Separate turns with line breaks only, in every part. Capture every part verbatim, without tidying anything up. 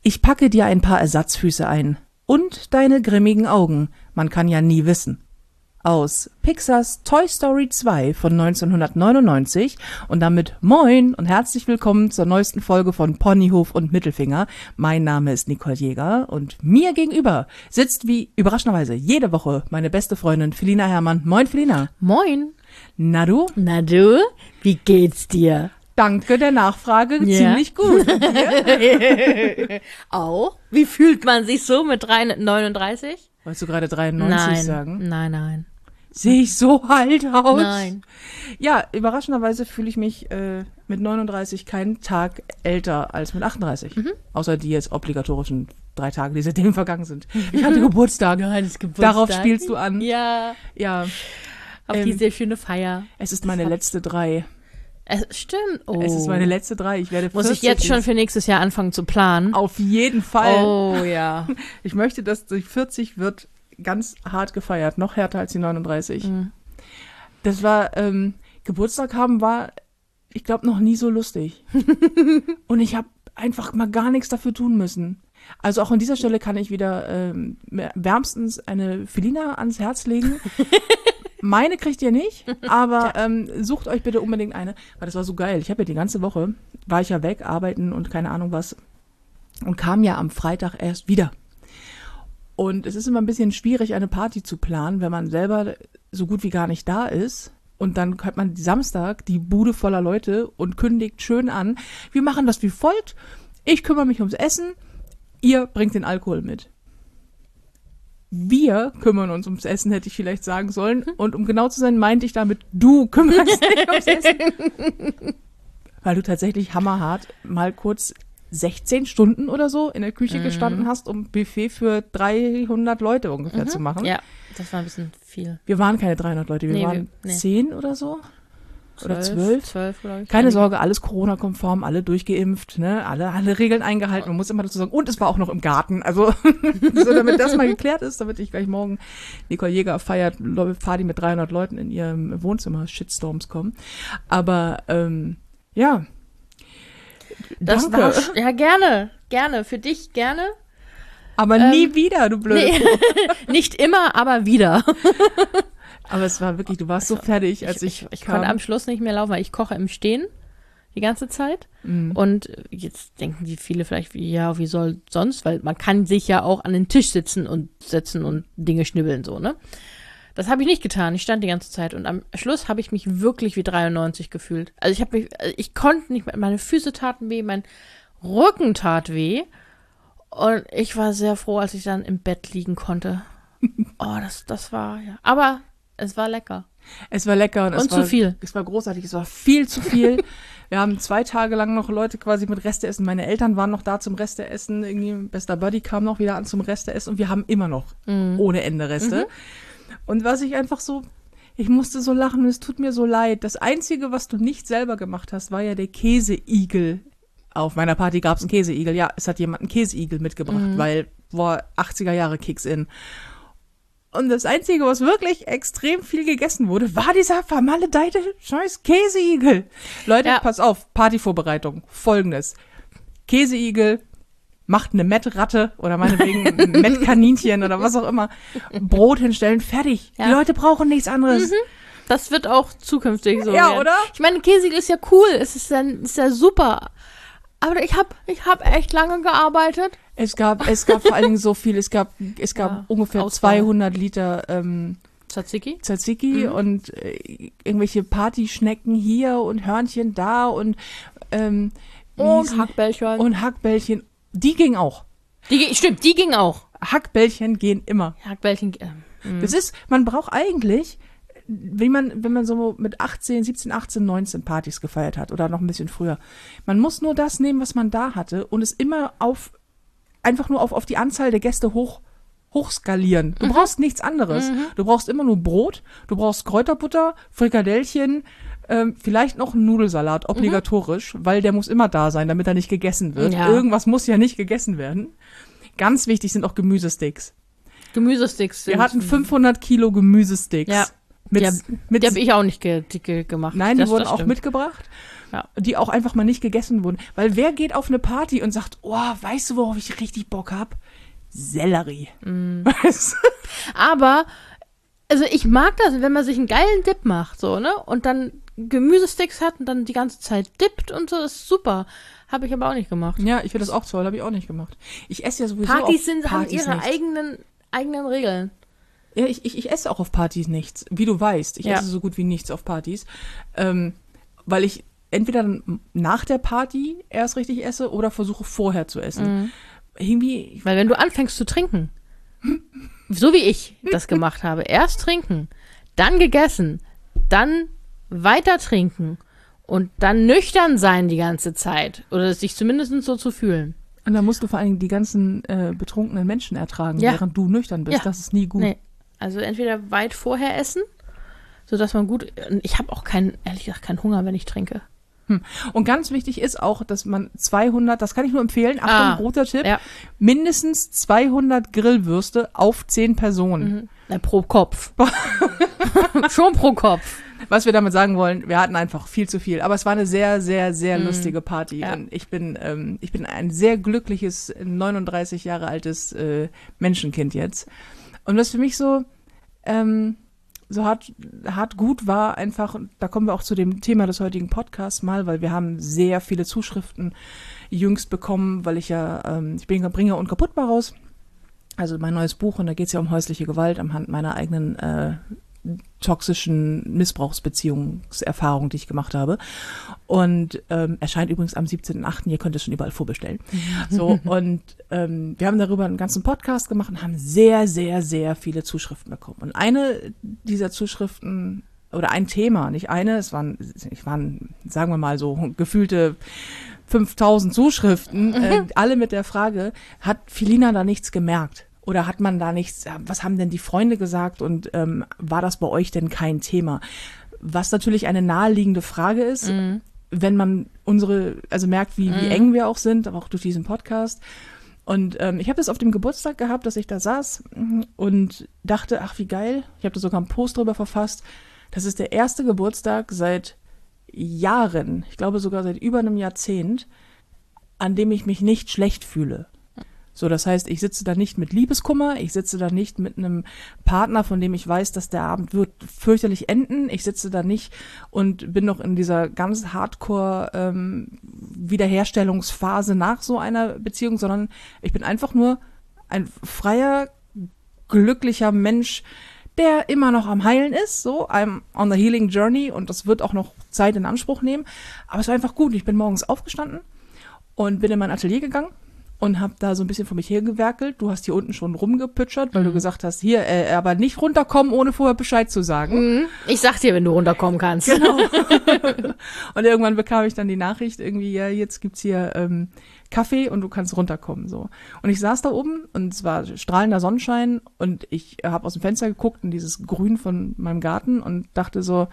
Ich packe dir ein paar Ersatzfüße ein. Und deine grimmigen Augen. Man kann ja nie wissen. Aus Pixars Toy Story zwei von neunzehnhundertneunundneunzig und damit moin und herzlich willkommen zur neuesten Folge von Ponyhof und Mittelfinger. Mein Name ist Nicole Jäger und mir gegenüber sitzt wie überraschenderweise jede Woche meine beste Freundin Felina Herrmann. Moin Felina.
Moin.
Na du?
Na du? Wie geht's dir?
Danke der Nachfrage, ja. Ziemlich gut. Und dir?
Auch? Wie fühlt man sich so mit neununddreißig?
Wolltest du gerade dreiundneunzig
nein,
sagen?
Nein, nein.
Sehe ich so alt aus?
Nein.
Ja, überraschenderweise fühle ich mich äh, mit neununddreißig keinen Tag älter als mit achtunddreißig. Mhm. Außer die jetzt obligatorischen drei Tage, die seitdem vergangen sind. Ich hatte Geburtstag.
Ja, das Geburtstag.
Darauf spielst du an.
Ja.
Ja.
Auf ähm, die sehr schöne Feier.
Es ist meine letzte drei.
Es stimmt. Oh.
Es ist meine letzte drei. Ich werde
Muss ich jetzt schon für nächstes Jahr anfangen zu planen?
Auf jeden Fall.
Oh ja.
Ich möchte, dass die vierzig wird ganz hart gefeiert. Noch härter als die neununddreißig. Mhm. Das war, ähm, Geburtstag haben war, ich glaube, noch nie so lustig. Und ich habe einfach mal gar nichts dafür tun müssen. Also auch an dieser Stelle kann ich wieder ähm, wärmstens eine Felina ans Herz legen. Meine kriegt ihr nicht, aber ähm, sucht euch bitte unbedingt eine, weil das war so geil. Ich habe ja die ganze Woche, war ich ja weg, arbeiten und keine Ahnung was und kam ja am Freitag erst wieder. Und es ist immer ein bisschen schwierig, eine Party zu planen, wenn man selber so gut wie gar nicht da ist. Und dann hat man Samstag die Bude voller Leute und kündigt schön an. Wir machen das wie folgt. Ich kümmere mich ums Essen, ihr bringt den Alkohol mit. Wir kümmern uns ums Essen, hätte ich vielleicht sagen sollen. Und um genau zu sein, meinte ich damit, du kümmerst dich ums Essen. Weil du tatsächlich hammerhart mal kurz sechzehn Stunden oder so in der Küche mhm. gestanden hast, um Buffet für dreihundert Leute ungefähr
mhm.
zu machen.
Ja, das war ein bisschen viel.
Wir waren keine dreihundert Leute, wir
nee,
waren
wir, nee.
zehn oder so. Oder zwölf?
Zwölf, glaube ich.
Keine Sorge, alles Corona-konform, alle durchgeimpft, ne? Alle, alle Regeln eingehalten. Man muss immer dazu sagen, und es war auch noch im Garten. Also, so damit das mal geklärt ist, damit ich gleich morgen Nicole Jäger feiert, Party mit dreihundert Leuten in ihrem Wohnzimmer Shitstorms kommen. Aber, ähm, ja.
Das
Danke.
war, ja, gerne, gerne. Für dich gerne.
Aber ähm, nie wieder, du blöd.
Nee. Nicht immer, aber wieder.
Aber es war wirklich, du warst so fertig, als ich
Ich, ich, ich
kam.
konnte am Schluss nicht mehr laufen, weil ich koche im Stehen die ganze Zeit. Mhm. Und jetzt denken die viele vielleicht, wie, ja, wie soll sonst? Weil man kann sich ja auch an den Tisch sitzen und setzen und Dinge schnibbeln, so, ne? Das habe ich nicht getan. Ich stand die ganze Zeit. Und am Schluss habe ich mich wirklich wie dreiundneunzig gefühlt. Also ich habe mich, ich konnte nicht mehr, meine Füße taten weh, mein Rücken tat weh. Und ich war sehr froh, als ich dann im Bett liegen konnte. Oh, das, das war, ja. Aber es war lecker.
Es war lecker und,
und
es
zu
war,
viel.
Es war großartig, es war viel zu viel. Wir haben zwei Tage lang noch Leute quasi mit Resteessen. Meine Eltern waren noch da zum Resteessen. Irgendwie bester Buddy kam noch wieder an zum Resteessen und wir haben immer noch mhm. ohne Ende Reste. Mhm. Und was ich einfach so, ich musste so lachen und es tut mir so leid. Das Einzige, was du nicht selber gemacht hast, war ja der Käseigel. Auf meiner Party gab es einen Käseigel. Ja, es hat jemand einen Käseigel mitgebracht, mhm. weil, boah, achtziger Jahre Kicks in. Und das Einzige, was wirklich extrem viel gegessen wurde, war dieser vermaledeite scheiß Käseigel. Leute, ja. Pass auf, Partyvorbereitung. Folgendes. Käseigel, macht eine Mettratte oder meinetwegen ein Mettkaninchen oder was auch immer. Brot hinstellen, fertig. Ja. Die Leute brauchen nichts anderes. Mhm.
Das wird auch zukünftig so
Ja,
werden.
Oder?
Ich meine, Käseigel ist ja cool. Es ist ja, ist ja super. Aber ich habe ich hab echt lange gearbeitet.
Es gab, es gab vor allen Dingen so viel, es gab, es gab
ja,
ungefähr
Auswahl.
zweihundert Liter ähm,
Tzatziki,
Tzatziki mhm. und äh, irgendwelche Partyschnecken hier und Hörnchen da und ähm,
und Hackbällchen.
Und Hackbällchen, die ging auch.
Die, stimmt, die ging auch.
Hackbällchen gehen immer.
Hackbällchen, äh,
das ist, man braucht eigentlich, wie man, wenn man so mit achtzehn, siebzehn, achtzehn, neunzehn Partys gefeiert hat oder noch ein bisschen früher, man muss nur das nehmen, was man da hatte und es immer auf einfach nur auf, auf die Anzahl der Gäste hoch, hochskalieren. Du mhm. brauchst nichts anderes. Mhm. Du brauchst immer nur Brot, du brauchst Kräuterbutter, Frikadellchen, ähm, vielleicht noch einen Nudelsalat, obligatorisch, mhm. weil der muss immer da sein, damit er nicht gegessen wird. Ja. Irgendwas muss ja nicht gegessen werden. Ganz wichtig sind auch Gemüsesticks.
Gemüsesticks sind.
Wir hatten fünfhundert Kilo Gemüsesticks.
Ja.
Mit,
die habe
mit,
hab ich auch nicht ge, ge, gemacht.
Nein,
das,
die wurden
das
auch
stimmt.
mitgebracht,
Ja.
die auch einfach mal nicht gegessen wurden. Weil wer geht auf eine Party und sagt, oh, weißt du, worauf ich richtig Bock hab? Sellerie.
Mm.
Weißt du?
Aber, also ich mag das, wenn man sich einen geilen Dip macht, so, ne? Und dann Gemüsesticks hat und dann die ganze Zeit dippt und so, ist super. Habe ich aber auch nicht gemacht.
Ja, ich finde das auch toll, habe ich auch nicht gemacht. Ich esse ja sowieso
Partys
auf
sind,
Partys
haben ihre
nichts.
eigenen, eigenen Regeln.
Ja, ich, ich, ich esse auch auf Partys nichts, wie du weißt. Ich
Ja.
esse so gut wie nichts auf Partys, ähm, weil ich entweder dann nach der Party erst richtig esse oder versuche vorher zu essen.
Mhm.
Irgendwie,
Weil wenn du anfängst zu trinken, so wie ich das gemacht habe, erst trinken, dann gegessen, dann weiter trinken und dann nüchtern sein die ganze Zeit oder sich zumindest so zu fühlen.
und dann musst du vor allen Dingen die ganzen äh, betrunkenen Menschen ertragen,
Ja.
während du nüchtern bist.
Ja.
Das ist nie gut.
Nee. Also entweder weit vorher essen, sodass man gut, ich habe auch keinen, ehrlich gesagt, keinen Hunger, wenn ich trinke.
Hm. Und ganz wichtig ist auch, dass man zweihundert, das kann ich nur empfehlen, Achtung,
Ah,
roter Tipp,
ja.
mindestens zweihundert Grillwürste auf zehn Personen.
Mhm. Na, pro Kopf. Schon pro Kopf.
Was wir damit sagen wollen, wir hatten einfach viel zu viel. Aber es war eine sehr, sehr, sehr
Mhm.
lustige Party.
Ja.
Und ich bin, ähm, ich bin ein sehr glückliches, neununddreißig Jahre altes äh, Menschenkind jetzt. Und was für mich so, ähm, so hart, hart gut war, einfach, und da kommen wir auch zu dem Thema des heutigen Podcasts mal, weil wir haben sehr viele Zuschriften jüngst bekommen, weil ich ja, ähm, ich bin Bringer und Kaputtbar raus. Also mein neues Buch, und da geht es ja um häusliche Gewalt anhand meiner eigenen äh, toxischen Missbrauchsbeziehungserfahrung, die ich gemacht habe. Und ähm, erscheint übrigens am siebzehnten achten Ihr könnt es schon überall vorbestellen. So, und ähm, wir haben darüber einen ganzen Podcast gemacht und haben sehr, sehr, sehr viele Zuschriften bekommen. Und eine dieser Zuschriften, oder ein Thema, nicht eine, es waren, es waren, sagen wir mal so, gefühlte fünftausend Zuschriften, äh, alle mit der Frage, hat Filina da nichts gemerkt? Oder hat man da nichts, was haben denn die Freunde gesagt und ähm, war das bei euch denn kein Thema? Was natürlich eine naheliegende Frage ist,
Mhm.
wenn man unsere, also merkt, wie, wie
Mhm.
eng wir auch sind, aber auch durch diesen Podcast. Und ähm, ich habe das auf dem Geburtstag gehabt, dass ich da saß und dachte, ach wie geil, ich habe da sogar einen Post drüber verfasst. Das ist der erste Geburtstag seit Jahren, ich glaube sogar seit über einem Jahrzehnt, an dem ich mich nicht schlecht fühle. So, das heißt, ich sitze da nicht mit Liebeskummer, ich sitze da nicht mit einem Partner, von dem ich weiß, dass der Abend wird fürchterlich enden. Ich sitze da nicht und bin noch in dieser ganz Hardcore ähm, Wiederherstellungsphase nach so einer Beziehung, sondern ich bin einfach nur ein freier, glücklicher Mensch, der immer noch am Heilen ist, so, I'm on the healing journey und das wird auch noch Zeit in Anspruch nehmen. Aber es war einfach gut. Ich bin morgens aufgestanden und bin in mein Atelier gegangen und habe da so ein bisschen vor mich hergewerkelt. Du hast hier unten schon rumgepütschert, weil
Mhm.
du gesagt hast, hier, äh, aber nicht runterkommen, ohne vorher Bescheid zu sagen.
Mhm. Ich sag dir, wenn du runterkommen kannst.
Genau. Und irgendwann bekam ich dann die Nachricht irgendwie, ja, jetzt gibt's hier ähm, Kaffee und du kannst runterkommen, so. Und ich saß da oben und es war strahlender Sonnenschein und ich habe aus dem Fenster geguckt in dieses Grün von meinem Garten und dachte so,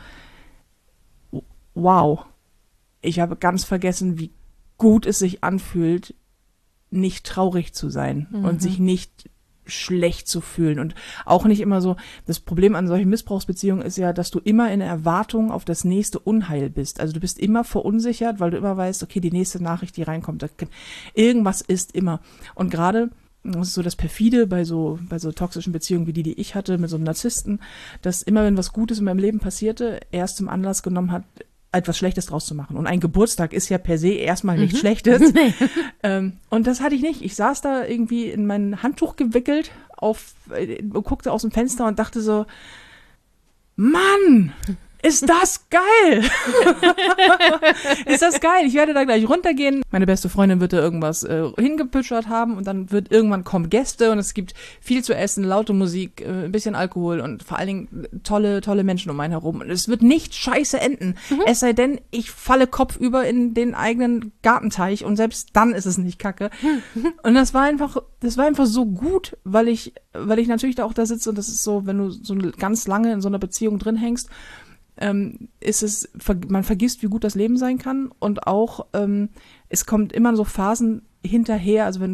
wow, ich habe ganz vergessen, wie gut es sich anfühlt, nicht traurig zu sein
Mhm.
und sich nicht schlecht zu fühlen und auch nicht immer so, das Problem an solchen Missbrauchsbeziehungen ist ja, dass du immer in der Erwartung auf das nächste Unheil bist. Also du bist immer verunsichert, weil du immer weißt, okay, die nächste Nachricht, die reinkommt, da kann, irgendwas ist immer. Und gerade, das ist so das Perfide bei so, bei so toxischen Beziehungen wie die, die ich hatte, mit so einem Narzissten, dass immer, wenn was Gutes in meinem Leben passierte, er es zum Anlass genommen hat, etwas Schlechtes draus zu machen. Und ein Geburtstag ist ja per se erstmal nichts
Mhm.
Schlechtes.
Nee.
ähm, und das hatte ich nicht. Ich saß da irgendwie in mein Handtuch gewickelt, auf, äh, guckte aus dem Fenster und dachte so, Mann, ist das geil! Ist das geil? Ich werde da gleich runtergehen. Meine beste Freundin wird da irgendwas äh, hingepütschert haben und dann wird irgendwann kommen Gäste und es gibt viel zu essen, laute Musik, äh, ein bisschen Alkohol und vor allen Dingen tolle, tolle Menschen um einen herum. Und es wird nicht scheiße enden. Mhm. Es sei denn, ich falle kopfüber in den eigenen Gartenteich und selbst dann ist es nicht kacke. Und das war einfach, das war einfach so gut, weil ich, weil ich natürlich da auch da sitze und das ist so, wenn du so ganz lange in so einer Beziehung drin hängst, ähm, ist es, man vergisst, wie gut das Leben sein kann und auch, ähm, es kommt immer so Phasen hinterher, also wenn du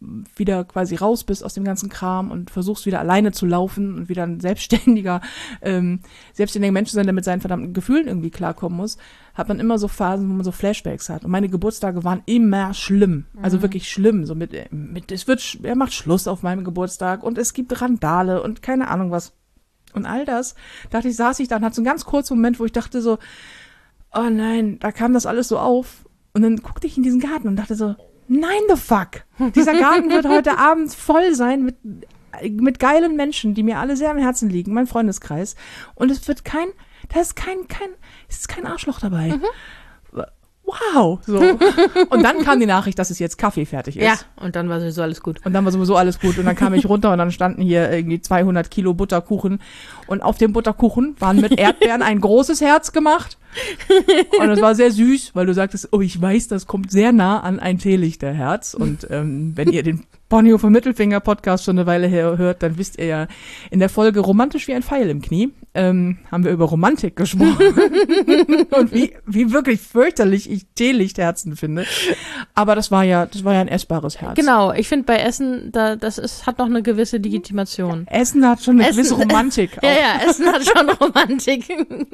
wieder quasi raus bist aus dem ganzen Kram und versuchst wieder alleine zu laufen und wieder ein selbstständiger, ähm, selbstständiger Mensch zu sein, der mit seinen verdammten Gefühlen irgendwie klarkommen muss, hat man immer so Phasen, wo man so Flashbacks hat. Und meine Geburtstage waren immer schlimm. Also mhm. wirklich schlimm. So mit, mit, es wird, er macht Schluss auf meinem Geburtstag und es gibt Randale und keine Ahnung was. Und all das, dachte ich, saß ich da und hatte so einen ganz kurzen Moment, wo ich dachte so, oh nein, da kam das alles so auf. Und dann guckte ich in diesen Garten und dachte so, nein, the fuck. Dieser Garten wird heute Abend voll sein mit, mit geilen Menschen, die mir alle sehr am Herzen liegen, mein Freundeskreis. Und es wird kein, da ist kein, kein, es ist kein Arschloch dabei. Mhm. Wow. So. Und dann kam die Nachricht, dass es jetzt Kaffee fertig ist.
Ja, und dann war sowieso alles gut.
Und dann war sowieso alles gut. Und dann kam ich runter und dann standen hier irgendwie zweihundert Kilo Butterkuchen. Und auf dem Butterkuchen waren mit Erdbeeren ein großes Herz gemacht. Und das war sehr süß, weil du sagtest, oh, ich weiß, das kommt sehr nah an ein Teelichterherz. Und ähm, wenn ihr den Ponyhof und Mittelfinger Podcast schon eine Weile her hört, dann wisst ihr ja, in der Folge Romantisch wie ein Pfeil im Knie ähm, haben wir über Romantik gesprochen. Und wie, wie wirklich fürchterlich ich Teelichtherzen finde. Aber das war ja, das war ja ein essbares Herz.
Genau, ich finde bei Essen, da, das ist, hat noch eine gewisse Legitimation.
Ja, Essen hat schon eine Essen, gewisse Romantik.
Auch. Ja, ja, Essen hat schon Romantik.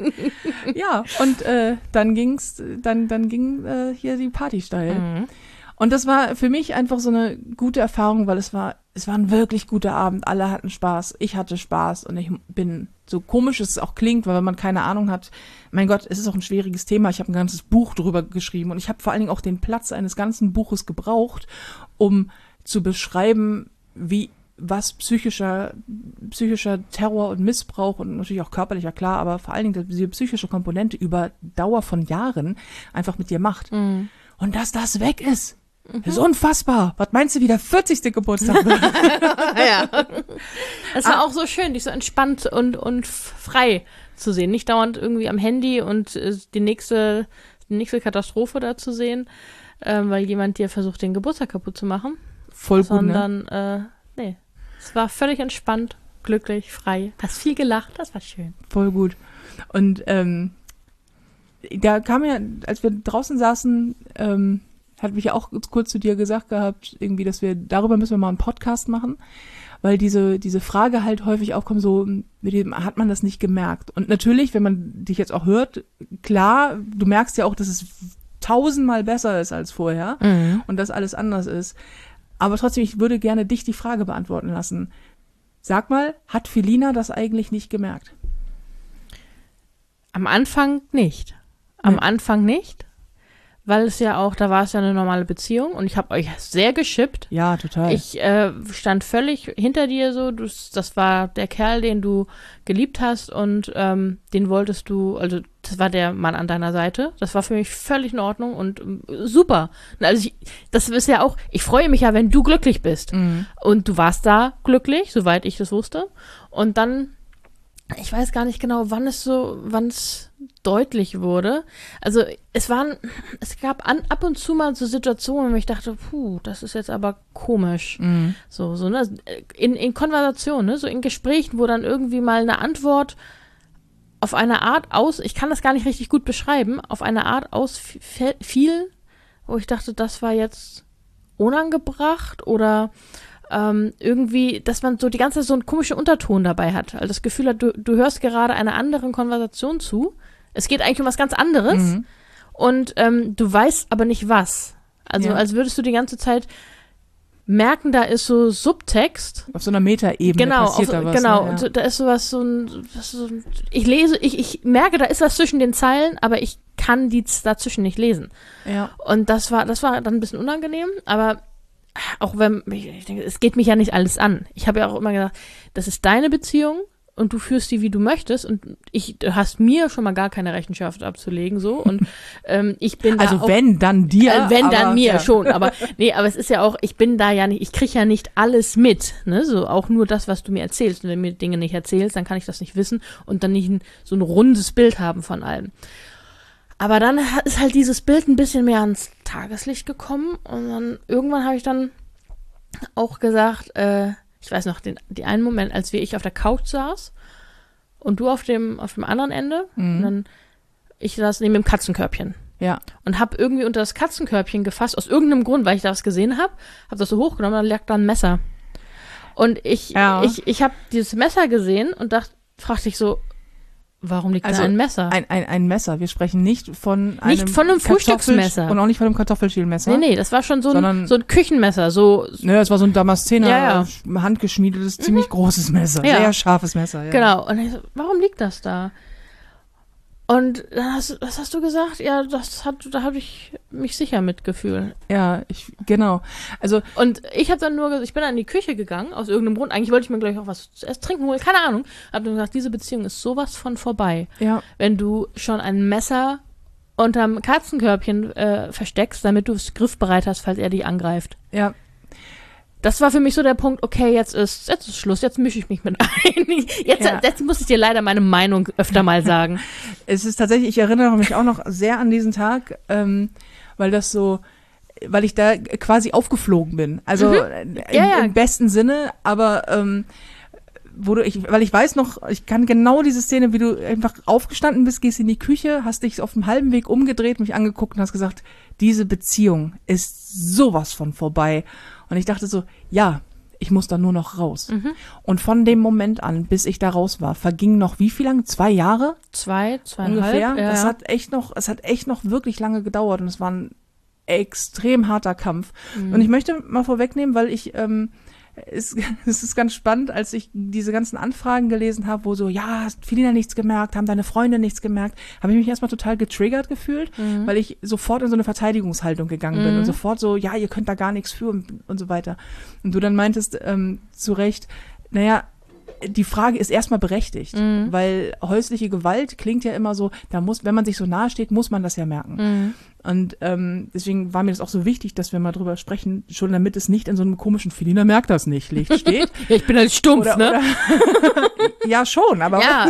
Ja, und äh, dann ging's, dann, dann ging äh, hier die Party steil. Mhm. Und das war für mich einfach so eine gute Erfahrung, weil es war, es war ein wirklich guter Abend. Alle hatten Spaß, ich hatte Spaß und ich bin, so komisch es auch klingt, weil wenn man keine Ahnung hat, mein Gott, es ist auch ein schwieriges Thema. Ich habe ein ganzes Buch drüber geschrieben und ich habe vor allen Dingen auch den Platz eines ganzen Buches gebraucht, um zu beschreiben, wie was psychischer, psychischer Terror und Missbrauch und natürlich auch körperlicher, klar, aber vor allen Dingen diese psychische Komponente über Dauer von Jahren einfach mit dir macht. Mhm. Und dass das weg ist. Das ist unfassbar. Was meinst du, wie der vierzigste Geburtstag wird?
Ja. Es war ah. auch so schön, dich so entspannt und, und frei zu sehen. Nicht dauernd irgendwie am Handy und äh, die nächste, die nächste Katastrophe da zu sehen, äh, weil jemand dir versucht, den Geburtstag kaputt zu machen.
Voll gut,
Sondern,
ne?
äh, nee. Es war völlig entspannt, glücklich, frei. Hast viel gelacht, das war schön.
Voll gut. Und ähm, da kam ja, als wir draußen saßen, ähm, hat mich ja auch kurz zu dir gesagt gehabt, irgendwie, dass wir, darüber müssen wir mal einen Podcast machen, weil diese, diese Frage halt häufig aufkommt, so, mit dem, hat man das nicht gemerkt? Und natürlich, wenn man dich jetzt auch hört, klar, du merkst ja auch, dass es tausendmal besser ist als vorher mhm. und dass alles anders ist. Aber trotzdem, ich würde gerne dich die Frage beantworten lassen. Sag mal, hat Felina das eigentlich nicht gemerkt?
Am Anfang nicht. Am
nee.
Anfang nicht. Weil es ja auch, da war es ja eine normale Beziehung und ich habe euch sehr geschippt.
Ja, total.
Ich äh, stand völlig hinter dir so, du, das war der Kerl, den du geliebt hast und ähm, den wolltest du, also das war der Mann an deiner Seite. Das war für mich völlig in Ordnung und äh, super. Also ich, das ist ja auch, ich freue mich ja, wenn du glücklich bist. Mhm. Und du warst da glücklich, soweit ich das wusste. Und dann, ich weiß gar nicht genau, wann es so, wann es deutlich wurde. Also es waren, es gab an, ab und zu mal so Situationen, wo ich dachte, puh, das ist jetzt aber komisch. Mhm. So, so, ne? In, in Konversationen, ne? So in Gesprächen, wo dann irgendwie mal eine Antwort auf eine Art aus, ich kann das gar nicht richtig gut beschreiben, auf eine Art ausfiel, wo ich dachte, das war jetzt unangebracht oder Ähm, irgendwie, dass man so die ganze Zeit so einen komischen Unterton dabei hat. Also das Gefühl hat, du, du hörst gerade einer anderen Konversation zu. Es geht eigentlich um was ganz anderes. Mhm. Und ähm, du weißt aber nicht was. Also ja. als würdest du die ganze Zeit merken, da ist so Subtext.
Auf so einer Metaebene
genau,
passiert
auf,
da was.
Genau,
ne? ja.
und da ist sowas, so ein, so ein ich lese, ich, ich merke, da ist was zwischen den Zeilen, aber ich kann die dazwischen nicht lesen.
Ja.
Und das war, das war dann ein bisschen unangenehm, aber auch wenn, ich denke, es geht mich ja nicht alles an. Ich habe ja auch immer gedacht, das ist deine Beziehung und du führst die, wie du möchtest und ich, du hast mir schon mal gar keine Rechenschaft abzulegen, so und ähm, ich bin
also
da auch,
wenn, dann dir.
Äh, wenn,
aber,
dann mir
ja.
schon, aber nee, aber es ist ja auch, ich bin da ja nicht, ich kriege ja nicht alles mit, ne, so auch nur das, was du mir erzählst und wenn du mir Dinge nicht erzählst, dann kann ich das nicht wissen und dann nicht ein, so ein rundes Bild haben von allem. Aber dann ist halt dieses Bild ein bisschen mehr ans Tageslicht gekommen und dann irgendwann habe ich dann auch gesagt, äh, ich weiß noch, den, die einen Moment, als wir ich auf der Couch saß und du auf dem auf dem anderen Ende, mhm. und dann ich saß neben dem Katzenkörbchen.
Ja.
Und habe irgendwie unter das Katzenkörbchen gefasst, aus irgendeinem Grund, weil ich das gesehen habe, habe das so hochgenommen, dann lag da ein Messer. Und ich,
Ja.
ich, ich habe dieses Messer gesehen und dachte, fragte ich so, warum liegt
Also
da ein Messer?
Ein, ein, ein Messer. Wir sprechen nicht von einem
Nicht von einem
Kartoffel-
Frühstücksmesser.
Und auch nicht von einem Kartoffelschälmesser.
Nee, nee, das war schon so ein,
Sondern-
so ein Küchenmesser, so,
Ne, es war so ein Damaszener,
Ja,
handgeschmiedetes, ziemlich großes Messer.
Ja.
Sehr scharfes Messer. Ja.
genau. Und ich so, warum liegt das da? Und dann hast, was hast du gesagt? Ja, das hat, da habe ich mich sicher mitgefühlt.
Ja, ich, genau. Also,
Und ich habe dann nur gesagt, ich bin dann in die Küche gegangen, aus irgendeinem Grund. Eigentlich wollte ich mir gleich auch was zu essen, trinken holen, keine Ahnung. Hab dann gesagt, diese Beziehung ist sowas von vorbei.
ja,
Wenn du schon ein Messer unterm Katzenkörbchen äh, versteckst, damit du es griffbereit hast, falls er dich angreift.
ja,
Das war für mich so der Punkt, okay, jetzt ist, jetzt ist Schluss, jetzt mische ich mich mit ein. Jetzt,
Ja.
jetzt muss ich dir leider meine Meinung öfter mal sagen.
es ist tatsächlich, ich erinnere mich auch noch sehr an diesen Tag, ähm, weil das so, weil ich da quasi aufgeflogen bin. Also
Mhm.
im,
Ja, ja.
im besten Sinne, aber ähm, wo du, ich, weil ich weiß noch, ich kann genau diese Szene, wie du einfach aufgestanden bist, gehst in die Küche, hast dich auf dem halben Weg umgedreht, mich angeguckt und hast gesagt, diese Beziehung ist sowas von vorbei. Und ich dachte so, ja, ich muss da nur noch raus.
Mhm.
Und von dem Moment an, bis ich da raus war, vergingen noch wie viel lang? Zwei Jahre?
Zwei, zweieinhalb.
Ungefähr.
Ja,
das
ja.
hat echt noch, es hat echt noch wirklich lange gedauert und es war ein extrem harter Kampf.
Mhm.
Und ich möchte mal vorwegnehmen, weil ich, ähm, es, es ist ganz spannend, als ich diese ganzen Anfragen gelesen habe, wo so, ja, hast Felina nichts gemerkt, haben deine Freunde nichts gemerkt, habe ich mich erstmal total getriggert gefühlt,
Mhm.
weil ich sofort in so eine Verteidigungshaltung gegangen bin
Mhm.
und sofort so, ja, ihr könnt da gar nichts für und, und so weiter. Und du dann meintest ähm, zu Recht, naja, die Frage ist erstmal berechtigt,
Mhm.
weil häusliche Gewalt klingt ja immer so, da muss, wenn man sich so nahe steht, muss man das ja merken.
Mhm.
Und ähm, deswegen war mir das auch so wichtig, dass wir mal drüber sprechen, schon damit es nicht in so einem komischen Felina merkt das nicht Licht steht.
Ja, ich bin halt stumpf,
Oder,
ne?
oder ja, schon, aber,
Ja,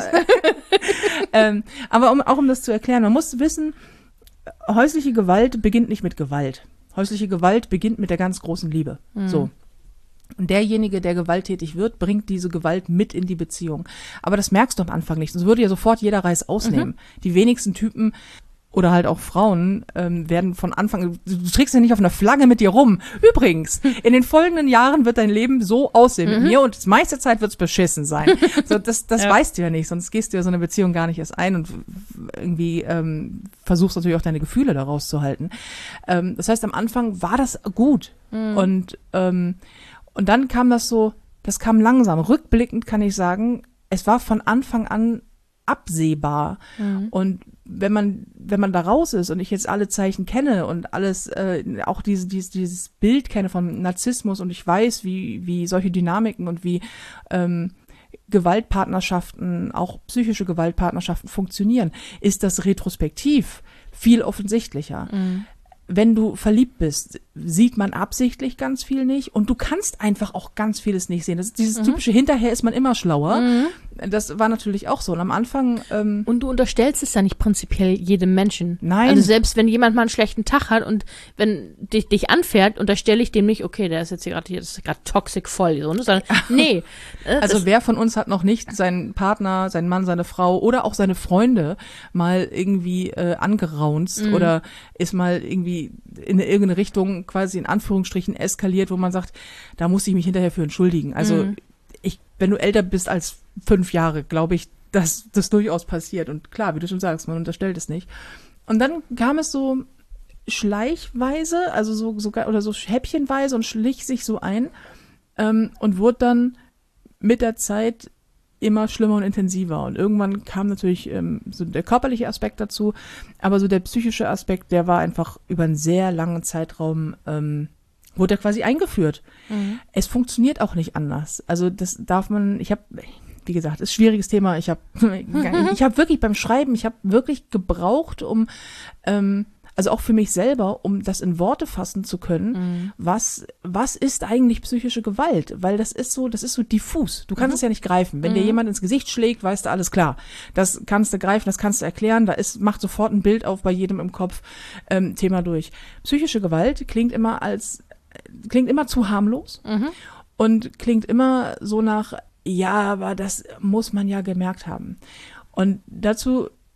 ähm, aber um, auch um das zu erklären, man muss wissen, häusliche Gewalt beginnt nicht mit Gewalt. Häusliche Gewalt beginnt mit der ganz großen Liebe.
Mhm.
So. Und derjenige, der gewalttätig wird, bringt diese Gewalt mit in die Beziehung. Aber das merkst du am Anfang nicht. Sonst würde ja sofort jeder Reiß ausnehmen.
Mhm.
Die wenigsten Typen oder halt auch Frauen ähm, werden von Anfang, du, du trägst ja nicht auf einer Flagge mit dir rum. Übrigens, in den folgenden Jahren wird dein Leben so aussehen mit
Mhm.
mir und die meiste Zeit wird's beschissen sein. So, das das
Ja.
weißt du ja nicht, sonst gehst du ja so eine Beziehung gar nicht erst ein und irgendwie ähm, versuchst natürlich auch deine Gefühle da rauszuhalten. Ähm, das heißt, am Anfang war das gut.
Mhm.
Und ähm, Und dann kam das so, das kam langsam. Rückblickend kann ich sagen, es war von Anfang an absehbar.
Mhm.
Und wenn man, wenn man da raus ist und ich jetzt alle Zeichen kenne und alles, äh, auch diese, dieses, dieses Bild kenne von Narzissmus und ich weiß, wie, wie solche Dynamiken und wie ähm, Gewaltpartnerschaften, auch psychische Gewaltpartnerschaften funktionieren, ist das retrospektiv viel offensichtlicher.
Mhm.
Wenn du verliebt bist, sieht man absichtlich ganz viel nicht und du kannst einfach auch ganz vieles nicht sehen. Das ist dieses
Mhm.
typische, hinterher ist man immer schlauer.
Mhm.
Das war natürlich auch so. Und am Anfang, ähm,
Und du unterstellst es ja nicht prinzipiell jedem Menschen.
Nein.
Also selbst wenn jemand mal einen schlechten Tag hat und wenn dich, dich anfährt, unterstelle ich dem nicht, okay, der ist jetzt hier gerade hier, das ist gerade toxic voll, so, ne? Sondern, nee. äh,
also
das,
wer von uns hat noch nicht seinen Partner, seinen Mann, seine Frau oder auch seine Freunde mal irgendwie äh, angeraunzt
Mhm.
oder ist mal irgendwie in irgendeine Richtung quasi in Anführungsstrichen eskaliert, wo man sagt, da muss ich mich hinterher für entschuldigen. Also
Mhm.
ich, wenn du älter bist als fünf Jahre, glaube ich, dass das durchaus passiert. Und klar, wie du schon sagst, man unterstellt es nicht. Und dann kam es so schleichweise, also so sogar oder so häppchenweise und schlich sich so ein ähm, und wurde dann mit der Zeit immer schlimmer und intensiver. Und irgendwann kam natürlich ähm, so der körperliche Aspekt dazu, aber so der psychische Aspekt, der war einfach über einen sehr langen Zeitraum, ähm, wurde er quasi eingeführt.
Mhm.
Es funktioniert auch nicht anders. Also das darf man, ich habe, wie gesagt, ist ein schwieriges Thema. Ich habe ich habe wirklich beim Schreiben, ich habe wirklich gebraucht, um, ähm, also auch für mich selber, um das in Worte fassen zu können,
Mhm.
was, was ist eigentlich psychische Gewalt? Weil das ist so, das ist so diffus. Du kannst
Mhm.
es ja nicht greifen. Wenn
Mhm.
dir jemand ins Gesicht schlägt, weißt du, alles klar. Das kannst du greifen, das kannst du erklären, da ist, macht sofort ein Bild auf bei jedem im Kopf, ähm, Thema durch. Psychische Gewalt klingt immer als, klingt immer zu harmlos
Mhm.
und klingt immer so nach, ja, aber das muss man ja gemerkt haben. Und dazu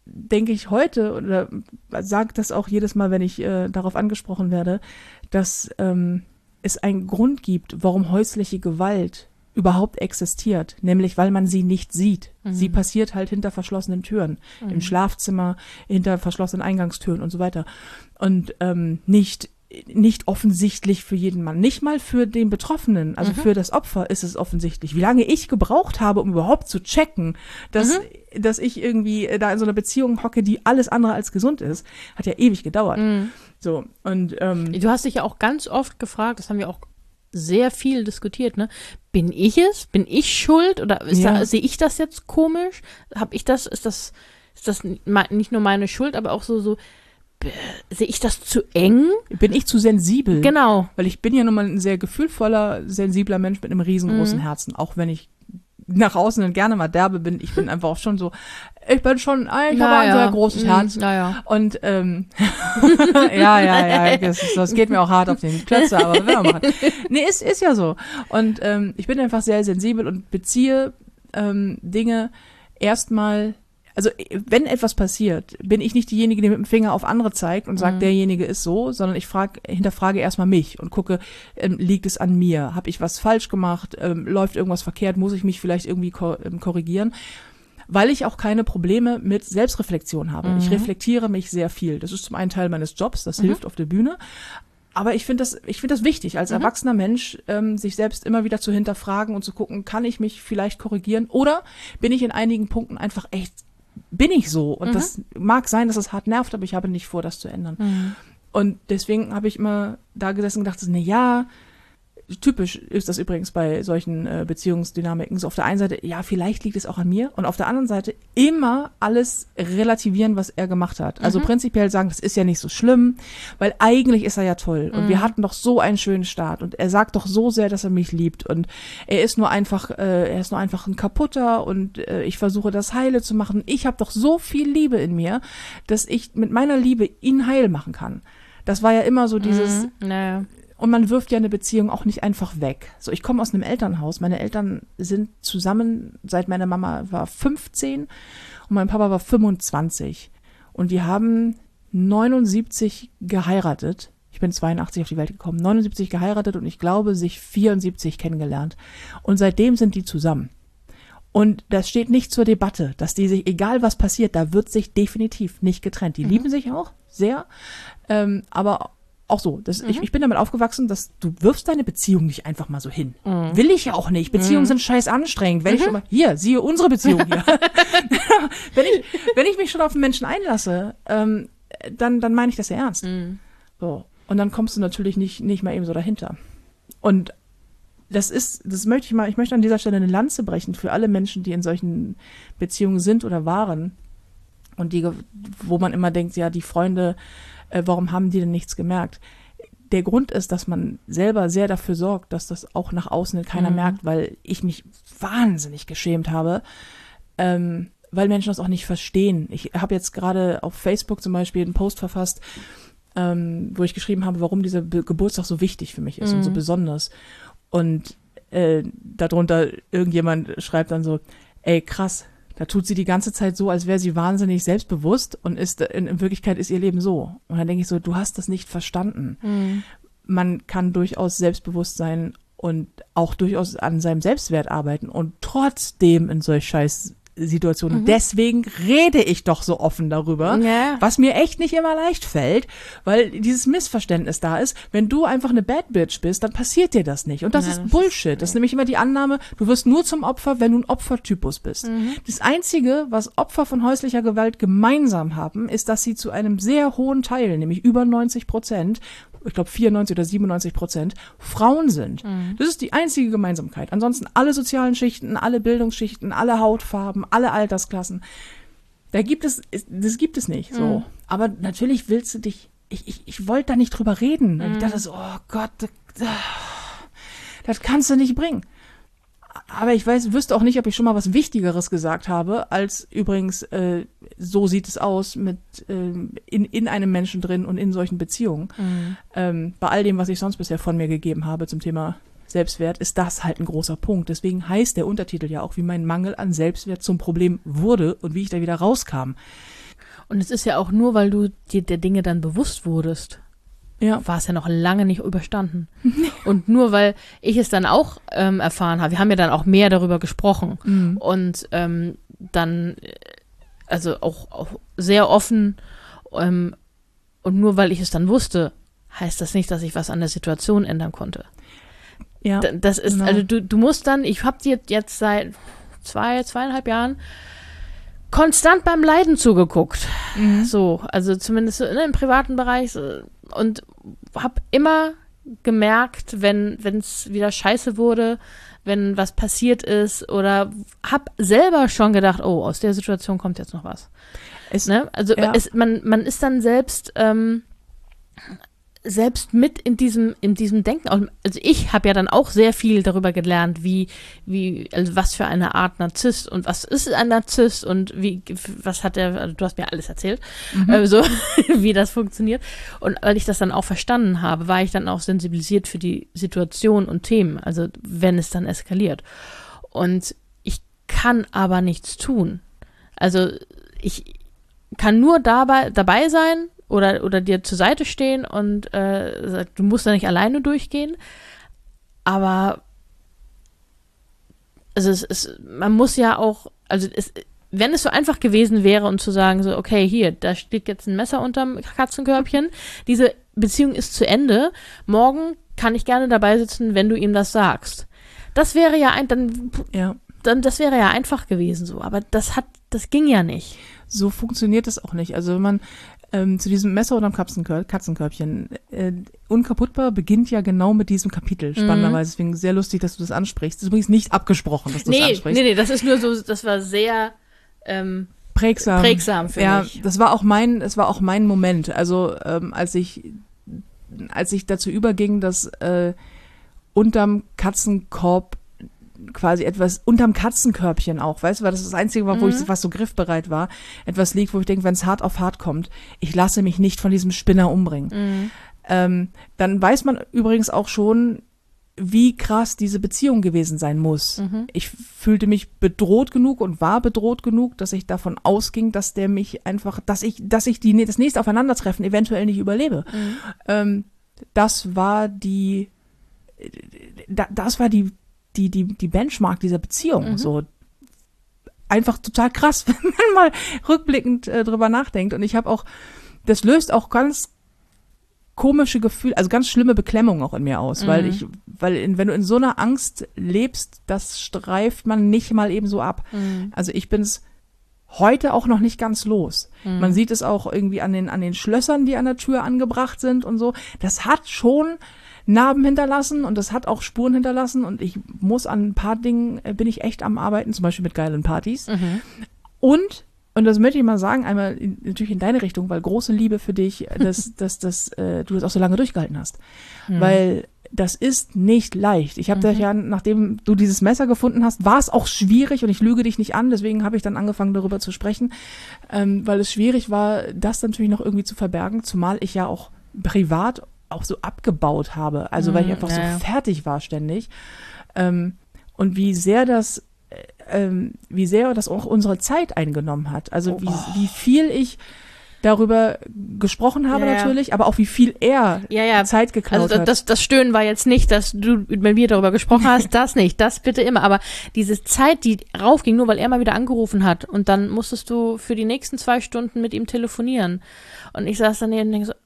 denke ich heute oder sage das auch jedes Mal, wenn ich äh, darauf angesprochen werde, dass ähm, es einen Grund gibt, warum häusliche Gewalt überhaupt existiert, nämlich weil man sie nicht sieht. Mhm. Sie passiert halt hinter verschlossenen Türen, mhm. im Schlafzimmer, hinter verschlossenen Eingangstüren und so weiter. Und ähm, nicht nicht offensichtlich für jeden Mann, nicht mal für den Betroffenen, also mhm. für das Opfer ist es offensichtlich. Wie lange ich gebraucht habe, um überhaupt zu checken, dass, mhm. dass ich irgendwie da in so einer Beziehung hocke, die alles andere als gesund ist, hat ja ewig gedauert. Mhm. So, und ähm,
du hast dich ja auch ganz oft gefragt, das haben wir auch sehr viel diskutiert, ne? Bin ich es? Bin ich schuld? Oder ist
ja.
da, sehe ich das jetzt komisch? Hab ich das, ist das, ist das nicht nur meine Schuld, aber auch so, so, sehe ich das zu eng?
Bin ich zu sensibel?
Genau.
Weil ich bin ja nun mal ein sehr gefühlvoller, sensibler Mensch mit einem riesengroßen mhm. Herzen, auch wenn ich nach außen dann gerne mal derbe bin. Ich bin einfach auch schon so, ich bin schon, ich habe
ja,
ein
ja.
sehr großes
mhm.
Herz.
Ja, ja.
Und, ähm, ja, ja, ja, das, das geht mir auch hart auf den Klötzer, aber wenn wir machen. Nee, ist, ist ja so. Und ähm, ich bin einfach sehr sensibel und beziehe ähm, Dinge erstmal. Also wenn etwas passiert, bin ich nicht diejenige, die mit dem Finger auf andere zeigt und sagt, mhm. derjenige ist so, sondern ich frage, hinterfrage erstmal mich und gucke, ähm, liegt es an mir? Habe ich was falsch gemacht? Ähm, läuft irgendwas verkehrt? Muss ich mich vielleicht irgendwie ko- ähm, korrigieren? Weil ich auch keine Probleme mit Selbstreflexion habe. Mhm. Ich reflektiere mich sehr viel. Das ist zum einen Teil meines Jobs, das mhm. hilft auf der Bühne. Aber ich finde das, ich finde das wichtig, als mhm. erwachsener Mensch, ähm, sich selbst immer wieder zu hinterfragen und zu gucken, kann ich mich vielleicht korrigieren? Oder bin ich in einigen Punkten einfach echt bin ich so. Und mhm. das mag sein, dass es hart nervt, aber ich habe nicht vor, das zu ändern. Mhm. Und deswegen habe ich immer da gesessen und gedacht, na ja, typisch ist das übrigens bei solchen äh, Beziehungsdynamiken. So auf der einen Seite, ja, vielleicht liegt es auch an mir. Und auf der anderen Seite immer alles relativieren, was er gemacht hat. Also mhm. prinzipiell sagen, das ist ja nicht so schlimm, weil eigentlich ist er ja toll. Und mhm. wir hatten doch so einen schönen Start. Und er sagt doch so sehr, dass er mich liebt. Und er ist nur einfach, äh, er ist nur einfach ein Kaputter. Und äh, ich versuche, das heile zu machen. Ich habe doch so viel Liebe in mir, dass ich mit meiner Liebe ihn heil machen kann. Das war ja immer so dieses...
Mhm. Naja.
Und man wirft ja eine Beziehung auch nicht einfach weg. So, ich komme aus einem Elternhaus. Meine Eltern sind zusammen, seit meine Mama war fünfzehn und mein Papa war fünfundzwanzig. Und die haben neunundsiebzig geheiratet. Ich bin zweiundachtzig auf die Welt gekommen. neunundsiebzig geheiratet und ich glaube, sich vierundsiebzig kennengelernt. Und seitdem sind die zusammen. Und das steht nicht zur Debatte, dass die sich, egal was passiert, da wird sich definitiv nicht getrennt. Die mhm. lieben sich auch sehr, ähm, aber auch so, das, mhm. ich, ich bin damit aufgewachsen, dass du wirfst deine Beziehung nicht einfach mal so hin. Mhm. Will ich ja auch nicht. Beziehungen mhm. sind scheiß anstrengend. Wenn mhm. ich schon mal, hier, siehe unsere Beziehung hier. wenn, ich, wenn ich mich schon auf einen Menschen einlasse, ähm, dann, dann meine ich das ja ernst. Mhm. So. Und dann kommst du natürlich nicht, nicht mal eben so dahinter. Und das ist, das möchte ich mal, ich möchte an dieser Stelle eine Lanze brechen für alle Menschen, die in solchen Beziehungen sind oder waren. Und die, wo man immer denkt, ja, die Freunde, äh, warum haben die denn nichts gemerkt? Der Grund ist, dass man selber sehr dafür sorgt, dass das auch nach außen keiner mhm. merkt, weil ich mich wahnsinnig geschämt habe, ähm, weil Menschen das auch nicht verstehen. Ich habe jetzt gerade auf Facebook zum Beispiel einen Post verfasst, ähm, wo ich geschrieben habe, warum dieser Be- Geburtstag so wichtig für mich ist mhm. und so besonders. Und äh, darunter irgendjemand schreibt dann so, ey, krass, da tut sie die ganze Zeit so, als wäre sie wahnsinnig selbstbewusst und ist in, in Wirklichkeit ist ihr Leben so. Und dann denke ich so, du hast das nicht verstanden. Mhm. Man kann durchaus selbstbewusst sein und auch durchaus an seinem Selbstwert arbeiten und trotzdem in solch scheiß Situationen. Mhm. Deswegen rede ich doch so offen darüber, ja. was mir echt nicht immer leicht fällt, weil dieses Missverständnis da ist. Wenn du einfach eine Bad Bitch bist, dann passiert dir das nicht. Und das ja, ist das Bullshit. Ist, das ist nämlich immer die Annahme, du wirst nur zum Opfer, wenn du ein Opfertypus bist. Mhm. Das Einzige, was Opfer von häuslicher Gewalt gemeinsam haben, ist, dass sie zu einem sehr hohen Teil, nämlich über neunzig Prozent, ich glaube vierundneunzig oder siebenundneunzig Prozent, Frauen sind. Mhm. Das ist die einzige Gemeinsamkeit. Ansonsten alle sozialen Schichten, alle Bildungsschichten, alle Hautfarben, alle Altersklassen. Da gibt es, das gibt es nicht, so. Mhm. Aber natürlich willst du dich, ich, ich, ich wollte da nicht drüber reden. Mhm. Ich dachte so, oh Gott, das, das kannst du nicht bringen. Aber ich weiß, wüsste auch nicht, ob ich schon mal was Wichtigeres gesagt habe, als übrigens, äh, so sieht es aus mit äh, in, in einem Menschen drin und in solchen Beziehungen. Mhm. Ähm, bei all dem, was ich sonst bisher von mir gegeben habe zum Thema Selbstwert, ist das halt ein großer Punkt. Deswegen heißt der Untertitel ja auch, wie mein Mangel an Selbstwert zum Problem wurde und wie ich da wieder rauskam.
Und es ist ja auch nur, weil du dir der Dinge dann bewusst wurdest,
ja.
war es ja noch lange nicht überstanden. Und nur weil ich es dann auch ähm, erfahren habe, wir haben ja dann auch mehr darüber gesprochen
Mhm.
und ähm, dann, also auch, auch sehr offen ähm, und nur weil ich es dann wusste, heißt das nicht, dass ich was an der Situation ändern konnte.
Ja,
D- Das ist,
genau.
also du, du musst dann, ich habe dir jetzt seit zwei, zweieinhalb Jahren konstant beim Leiden zugeguckt.
Mhm.
So, also zumindest so, ne, im privaten Bereich so, und habe immer gemerkt, wenn es wieder scheiße wurde, wenn was passiert ist oder habe selber schon gedacht, oh, aus der Situation kommt jetzt noch was.
Es,
Ne? Also
ja.
es, man, man ist dann selbst ähm, selbst mit in diesem in diesem Denken. Also ich habe ja dann auch sehr viel darüber gelernt, wie wie also was für eine Art Narzisst und was ist ein Narzisst und wie was hat der. Also du hast mir alles erzählt,
Mhm.
äh, so wie das funktioniert. Und weil ich das dann auch verstanden habe, war ich dann auch sensibilisiert für die Situation und Themen. Also wenn es dann eskaliert. Und ich kann aber nichts tun. Also ich kann nur dabei dabei sein. Oder, oder dir zur Seite stehen und äh, sagt, du musst da nicht alleine durchgehen. Aber also es ist, man muss ja auch, also es, wenn es so einfach gewesen wäre und zu sagen, so, okay, hier, da steht jetzt ein Messer unterm Katzenkörbchen, diese Beziehung ist zu Ende, morgen kann ich gerne dabei sitzen, wenn du ihm das sagst. Das wäre ja ein, dann,
ja.
dann das wäre ja einfach gewesen so, aber das hat, das ging ja nicht.
So funktioniert das auch nicht. Also wenn man ähm, zu diesem Messer unterm Katzenkör- Katzenkörbchen, äh, Unkaputtbar beginnt ja genau mit diesem Kapitel, spannenderweise. Deswegen sehr lustig, dass du das ansprichst. Das ist übrigens nicht abgesprochen, dass du
Nee,
das ansprichst.
nee, nee, das ist nur so, das war sehr ähm,
Prägsam.
prägsam für
ja,
mich.
das war auch mein, es war auch mein Moment. Also ähm, als ich, als ich dazu überging, dass äh, unterm Katzenkorb quasi etwas, unterm Katzenkörbchen auch, weißt du, weil das das Einzige war, wo
Mhm.
ich, was so griffbereit war, etwas liegt, wo ich denke, wenn es hart auf hart kommt, ich lasse mich nicht von diesem Spinner umbringen.
Mhm.
Ähm, dann weiß man übrigens auch schon, wie krass diese Beziehung gewesen sein muss.
Mhm.
Ich fühlte mich bedroht genug und war bedroht genug, dass ich davon ausging, dass der mich einfach, dass ich, dass ich die, das nächste Aufeinandertreffen eventuell nicht überlebe.
Mhm.
Ähm, das war die, da, das war die, die, die, die Benchmark dieser Beziehung.
Mhm.
So einfach total krass, wenn man mal rückblickend äh, drüber nachdenkt. Und ich habe auch, das löst auch ganz komische Gefühle, also ganz schlimme Beklemmung auch in mir aus,
Mhm.
weil ich, weil in, wenn du in so einer Angst lebst, das streift man nicht mal eben so ab.
Mhm.
Also ich bin es heute auch noch nicht ganz los.
Mhm.
Man sieht es auch irgendwie an den, an den Schlössern, die an der Tür angebracht sind und so. Das hat schon Narben hinterlassen und das hat auch Spuren hinterlassen und ich muss an ein paar Dingen, äh, bin ich echt am Arbeiten, zum Beispiel mit geilen Partys.
Mhm.
Und, und das möchte ich mal sagen, einmal in, natürlich in deine Richtung, weil große Liebe für dich, dass, dass, dass äh, du das auch so lange durchgehalten hast.
Mhm.
Weil das ist nicht leicht. Ich habe
Mhm.
das ja, nachdem du dieses Messer gefunden hast, war es auch schwierig und ich lüge dich nicht an, deswegen habe ich dann angefangen darüber zu sprechen, ähm, weil es schwierig war, das natürlich noch irgendwie zu verbergen, zumal ich ja auch privat auch so abgebaut habe, also weil ich
Mhm,
einfach
ja,
so
ja.
fertig war ständig. Ähm, und wie sehr das, äh, ähm, wie sehr das auch unsere Zeit eingenommen hat. Also wie,
Oh.
wie viel ich darüber gesprochen habe
Ja, ja.
natürlich, aber auch wie viel er
Ja, ja.
Zeit geklaut
Also das,
hat.
das, das Stöhnen war jetzt nicht, dass du mit mir darüber gesprochen hast, das nicht, das bitte immer. Aber diese Zeit, die raufging, nur weil er mal wieder angerufen hat und dann musstest du für die nächsten zwei Stunden mit ihm telefonieren. Und ich saß daneben und denke so,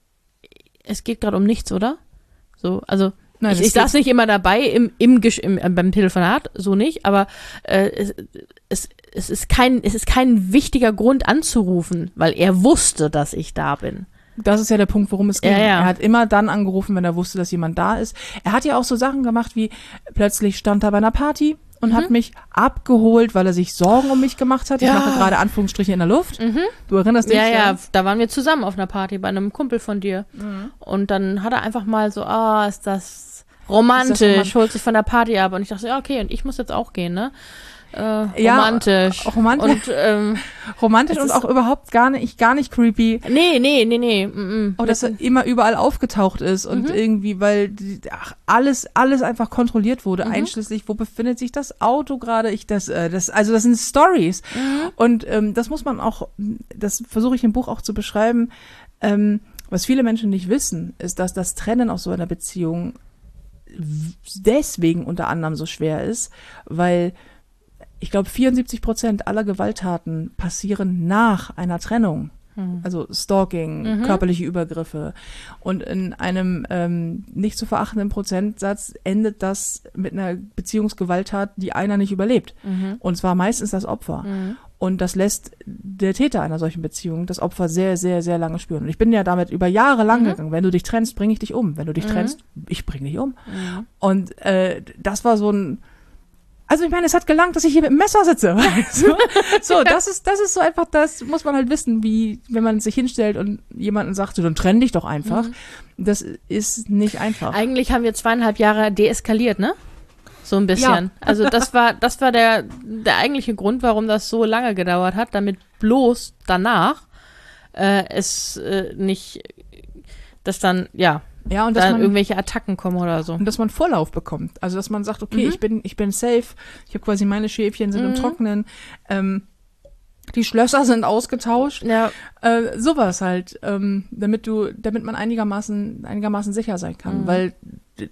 es geht gerade um nichts, oder? So, also
Nein,
ich,
es
ich saß
geht-
nicht immer dabei im, im, Gesch- im äh, beim Telefonat, so nicht, aber äh, es, es, es ist kein, es ist kein wichtiger Grund anzurufen, weil er wusste, dass ich da bin.
Das ist ja der Punkt, worum es ging.
Ja, ja.
Er hat immer dann angerufen, wenn er wusste, dass jemand da ist. Er hat ja auch so Sachen gemacht, wie plötzlich stand er bei einer Party und hat mich abgeholt, weil er sich Sorgen um mich gemacht hat. Ich
Ja.
mache gerade Anführungsstriche in der Luft.
Mhm.
Du erinnerst dich?
Ja, ja, da waren wir zusammen auf einer Party bei einem Kumpel von dir.
Mhm.
Und dann hat er einfach mal so, ah, ist das romantisch,
Ist das romantisch?
holt sich von der Party ab. Und ich dachte, so, ja, okay, und ich muss jetzt auch gehen, ne? äh,
Ja,
romantisch.
auch romantisch.
Und, ähm,
Romantisch
es
und
ist-
auch überhaupt gar nicht, gar nicht creepy.
nee, nee, nee, nee. Mm, mm.
Auch, dass er immer überall aufgetaucht ist und
Mhm.
irgendwie, weil die, ach, alles, alles einfach kontrolliert wurde,
Mhm.
einschließlich, wo befindet sich das Auto gerade, ich das, äh, das, also das sind Stories.
Mhm.
Und ähm, das muss man auch, das versuche ich im Buch auch zu beschreiben, ähm, was viele Menschen nicht wissen, ist, dass das Trennen aus so einer Beziehung w- deswegen unter anderem so schwer ist, weil ich glaube, vierundsiebzig Prozent aller Gewalttaten passieren nach einer Trennung.
Mhm.
Also Stalking,
Mhm.
körperliche Übergriffe. Und in einem ähm, nicht zu verachtenden Prozentsatz endet das mit einer Beziehungsgewalttat, die einer nicht überlebt.
Mhm.
Und zwar meistens das Opfer.
Mhm.
Und das lässt der Täter einer solchen Beziehung das Opfer sehr, sehr, sehr lange spüren. Und ich bin ja damit über Jahre lang
Mhm.
gegangen. Wenn du dich trennst, bringe ich dich um. Wenn du dich
Mhm.
trennst, ich bringe dich um.
Mhm.
Und äh, das war so ein, also ich meine, es hat gelangt, dass ich hier mit dem Messer sitze. Weißt du? So, das ist, das ist so einfach, das muss man halt wissen, wie, wenn man sich hinstellt und jemanden sagt, so, dann trenn dich doch einfach.
Mhm.
Das ist nicht einfach.
Eigentlich haben wir zweieinhalb Jahre deeskaliert, ne? So ein bisschen.
Ja.
Also das war, das war der, der eigentliche Grund, warum das so lange gedauert hat, damit bloß danach äh, es äh, nicht, dass dann, ja,
Ja, und dass
dann
man,
irgendwelche Attacken kommen oder so.
und dass man Vorlauf bekommt. Also, dass man sagt, okay,
Mhm.
ich bin, ich bin safe. Ich habe quasi meine Schäfchen sind
Mhm.
im Trockenen. Ähm, die Schlösser sind ausgetauscht.
Ja,
Äh, sowas halt, ähm, damit du, damit man einigermaßen, einigermaßen sicher sein kann.
Mhm.
Weil d-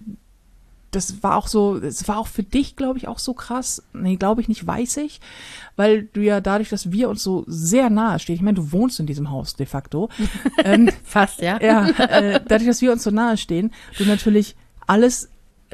das war auch so, es war auch für dich, glaube ich, auch so krass. Nee, glaube ich nicht, weiß ich. Weil du ja dadurch, dass wir uns so sehr nahe stehen, ich meine, du wohnst in diesem Haus de facto. ähm,
fast, ja.
ja, äh, dadurch, dass wir uns so nahe stehen, du natürlich alles,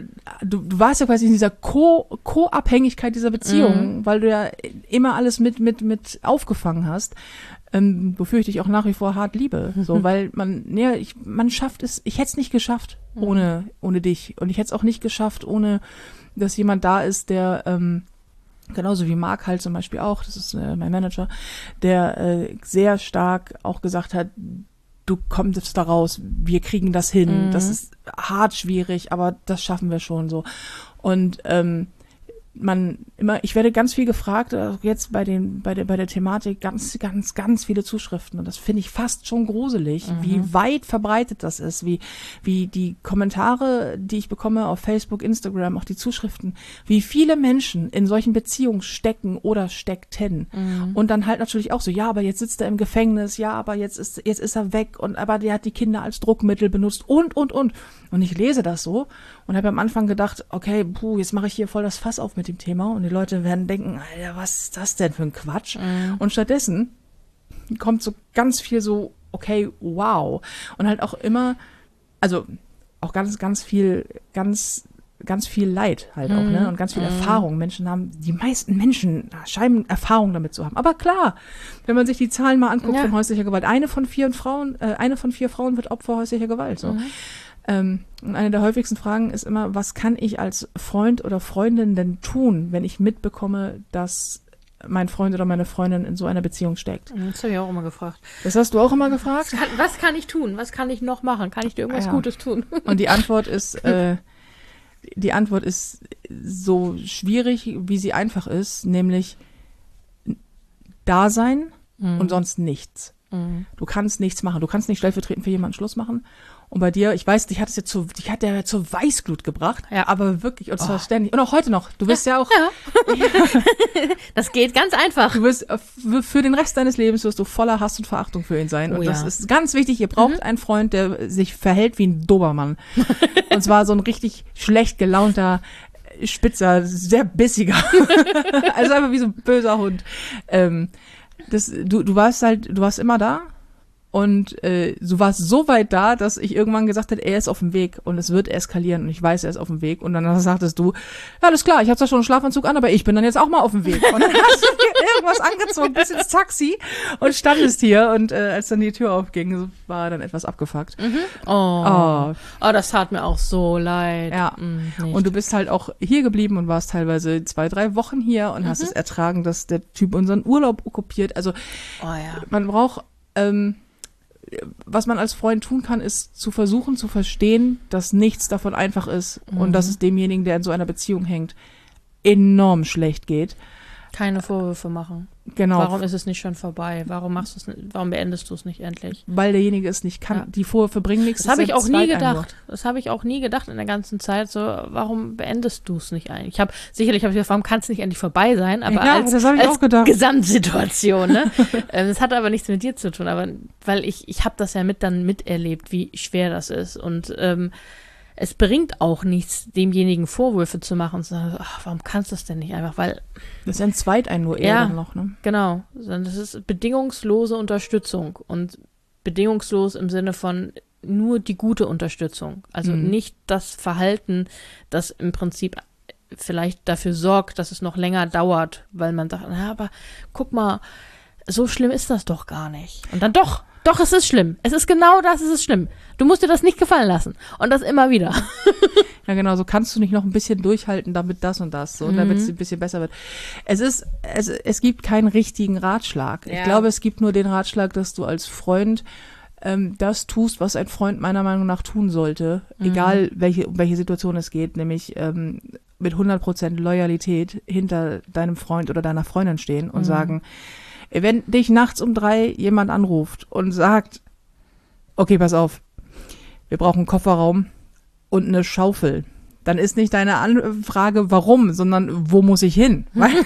du, du warst ja quasi in dieser Co- Co-Abhängigkeit dieser Beziehung, weil du ja immer alles mit, mit, mit aufgefangen hast, ähm, wofür ich dich auch nach wie vor hart liebe. So, weil man, ja, ich, man schafft es, ich hätte es nicht geschafft ohne, ohne dich. Und ich hätte es auch nicht geschafft, ohne, dass jemand da ist, der, ähm, genauso wie Marc halt zum Beispiel auch, das ist äh, mein Manager, der äh, sehr stark auch gesagt hat, du kommst da raus, wir kriegen das hin,
Mhm.
das ist hart schwierig, aber das schaffen wir schon so. Und ähm, man immer, ich werde ganz viel gefragt, auch jetzt bei den, bei der, bei der Thematik ganz, ganz, ganz viele Zuschriften und das finde ich fast schon gruselig,
Mhm.
wie weit verbreitet das ist, wie, wie die Kommentare, die ich bekomme auf Facebook, Instagram, auch die Zuschriften, wie viele Menschen in solchen Beziehungen stecken oder steckten.
Mhm.
Und dann halt natürlich auch so, ja, aber jetzt sitzt er im Gefängnis, ja, aber jetzt ist, jetzt ist er weg und aber der hat die Kinder als Druckmittel benutzt und, und, und. Und ich lese das so und habe am Anfang gedacht, okay, puh, jetzt mache ich hier voll das Fass auf mit dem Thema und die Leute werden denken, Alter, was ist das denn für ein Quatsch?
Mhm.
Und stattdessen kommt so ganz viel so, okay, wow. Und halt auch immer, also auch ganz, ganz viel, ganz, ganz viel Leid halt auch, ne? Und ganz viel
Mhm.
Erfahrung. Menschen haben, die meisten Menschen scheinen Erfahrung damit zu haben. Aber klar, wenn man sich die Zahlen mal anguckt
Ja.
von häuslicher Gewalt, eine von vier Frauen, äh, eine von vier Frauen wird Opfer häuslicher Gewalt, so.
Mhm.
Ähm, und eine der häufigsten Fragen ist immer, was kann ich als Freund oder Freundin denn tun, wenn ich mitbekomme, dass mein Freund oder meine Freundin in so einer Beziehung steckt?
Das habe ich auch immer gefragt.
Das hast du auch immer gefragt?
Was kann, was kann ich tun? Was kann ich noch machen? Kann ich dir irgendwas
Ja.
Gutes tun?
Und die Antwort ist, äh, die Antwort ist so schwierig, wie sie einfach ist, nämlich da sein und sonst nichts.
Mhm.
Du kannst nichts machen. Du kannst nicht stellvertretend für jemanden Schluss machen. Und bei dir, ich weiß, dich hat es jetzt zu, dich hat der ja zur Weißglut gebracht.
Ja.
Aber wirklich, und zwar ständig. Und auch heute noch. Du bist ja, auch,
Das geht ganz einfach.
du wirst, äh, f- für den Rest deines Lebens wirst du voller Hass und Verachtung für ihn sein.
Oh
und das
ja.
ist ganz wichtig. Ihr braucht einen Freund, der sich verhält wie ein Dobermann. Und zwar so ein richtig schlecht gelaunter, spitzer, sehr bissiger. Also einfach wie so ein böser Hund. Ähm, das, du, du warst halt, du warst immer da. Und äh, du warst so weit da, dass ich irgendwann gesagt habe, er ist auf dem Weg und es wird eskalieren und ich weiß, er ist auf dem Weg. Und dann sagtest du, ja, alles klar, ich habe zwar schon einen Schlafanzug an, aber ich bin dann jetzt auch mal auf dem Weg. Und dann hast du dir irgendwas angezogen, bis ins Taxi und standest hier. Und äh, als dann die Tür aufging, so war er dann etwas abgefuckt.
Oh.
Oh,
oh, das tat mir auch so leid.
Ja.
Mm, nicht.
und du bist halt auch hier geblieben und warst teilweise zwei, drei Wochen hier und hast es ertragen, dass der Typ unseren Urlaub okkupiert. Also
oh ja.
man braucht, ähm, was man als Freund tun kann, ist zu versuchen zu verstehen, dass nichts davon einfach ist und dass es demjenigen, der in so einer Beziehung hängt, enorm schlecht geht.
Keine Vorwürfe machen.
Genau.
Warum ist es nicht schon vorbei? Warum machst du es nicht, warum beendest du es nicht endlich?
Weil derjenige es nicht kann.
Ja.
Die Vorwürfe bringen nichts.
Das habe ich auch nie gedacht.
Einwort.
Das habe ich auch nie gedacht in der ganzen Zeit. So, warum beendest du es nicht eigentlich? Ich habe sicherlich habe ich gedacht, warum kann es nicht endlich vorbei sein? Aber
Ja,
als,
das habe ich
als
auch gedacht.
Gesamtsituation. Ne? ähm, das hat aber nichts mit dir zu tun. Aber weil ich ich habe das ja mit dann miterlebt, wie schwer das ist und ähm, es bringt auch nichts, demjenigen Vorwürfe zu machen und zu sagen, ach, warum kannst du das denn nicht einfach? Weil
das entzweit einen nur eher
ja,
dann noch, ne?
Genau. Das ist bedingungslose Unterstützung und bedingungslos im Sinne von nur die gute Unterstützung. Also
Mhm.
nicht das Verhalten, das im Prinzip vielleicht dafür sorgt, dass es noch länger dauert, weil man sagt, na, aber guck mal, so schlimm ist das doch gar nicht. Und dann doch. Doch, es ist schlimm. Es ist genau das, es ist schlimm. Du musst dir das nicht gefallen lassen. Und das immer wieder.
Ja, genau, so kannst du nicht noch ein bisschen durchhalten, damit das und das, so,
Mhm.
damit es ein bisschen besser wird. Es ist, es, es gibt keinen richtigen Ratschlag.
Ja.
Ich glaube, es gibt nur den Ratschlag, dass du als Freund ähm, das tust, was ein Freund meiner Meinung nach tun sollte,
Mhm.
egal welche, um welche Situation es geht, nämlich ähm, mit hundert Prozent Loyalität hinter deinem Freund oder deiner Freundin stehen und
Mhm.
sagen, wenn dich nachts um drei jemand anruft und sagt, okay, pass auf, wir brauchen einen Kofferraum und eine Schaufel, dann ist nicht deine Anfrage, warum, sondern wo muss ich hin?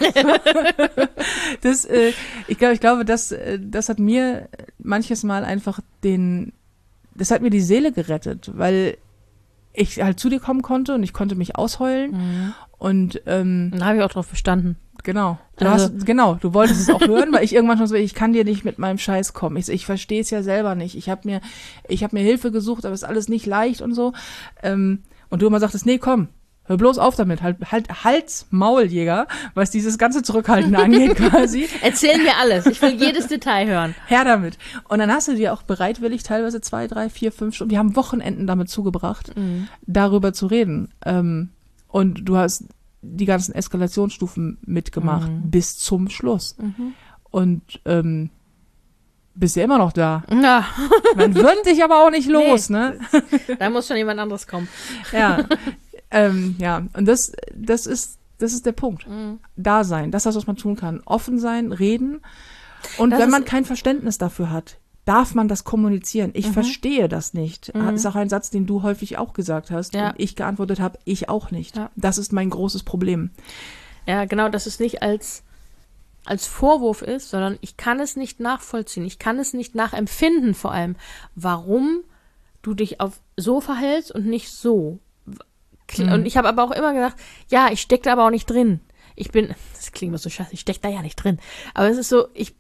das, äh, ich glaube, ich glaube, das, äh, das hat mir manches Mal einfach den, das hat mir die Seele gerettet, weil ich halt zu dir kommen konnte und ich konnte mich ausheulen
Mhm.
und ähm,
Da habe ich auch drauf bestanden.
Genau. Du
Also-
hast, genau, du wolltest es auch hören, weil ich irgendwann schon so, ich kann dir nicht mit meinem Scheiß kommen. Ich, ich verstehe es ja selber nicht. Ich habe mir, ich habe mir Hilfe gesucht, aber es ist alles nicht leicht und so. Ähm, und du immer sagtest, nee, komm, hör bloß auf damit. Halt, halt, Hals, Mauljäger, was dieses ganze Zurückhalten angeht quasi.
Erzähl mir alles. Ich will jedes Detail hören.
Her damit. Und dann hast du dir auch bereitwillig teilweise zwei, drei, vier, fünf Stunden, wir haben Wochenenden damit zugebracht,
Mhm.
darüber zu reden. Ähm, und du hast die ganzen Eskalationsstufen mitgemacht
Mhm.
bis zum Schluss.
Mhm.
Und ähm, bist ja immer noch da.
Ja,
Man wird dich aber auch nicht los, ne?
da muss schon jemand anderes kommen.
Ja. ähm, ja, und das, das ist, das ist der Punkt.
Mhm.
Da sein, das ist das, was man tun kann. Offen sein, reden. Und
Das
wenn
ist-
man kein Verständnis dafür hat, darf man das kommunizieren. Ich
Mhm.
verstehe das nicht.
Mhm.
Ist auch ein Satz, den du häufig auch gesagt hast.
Ja.
Und ich geantwortet habe, ich auch nicht.
Ja.
Das ist mein großes Problem.
Ja, genau, dass es nicht als, als Vorwurf ist, sondern ich kann es nicht nachvollziehen. Ich kann es nicht nachempfinden, vor allem, warum du dich auf so verhältst und nicht so. Kl-
Mhm.
Und ich habe aber auch immer gesagt, ja, ich stecke da aber auch nicht drin. Ich bin, das klingt immer so scheiße, ich stecke da ja nicht drin. Aber es ist so, ich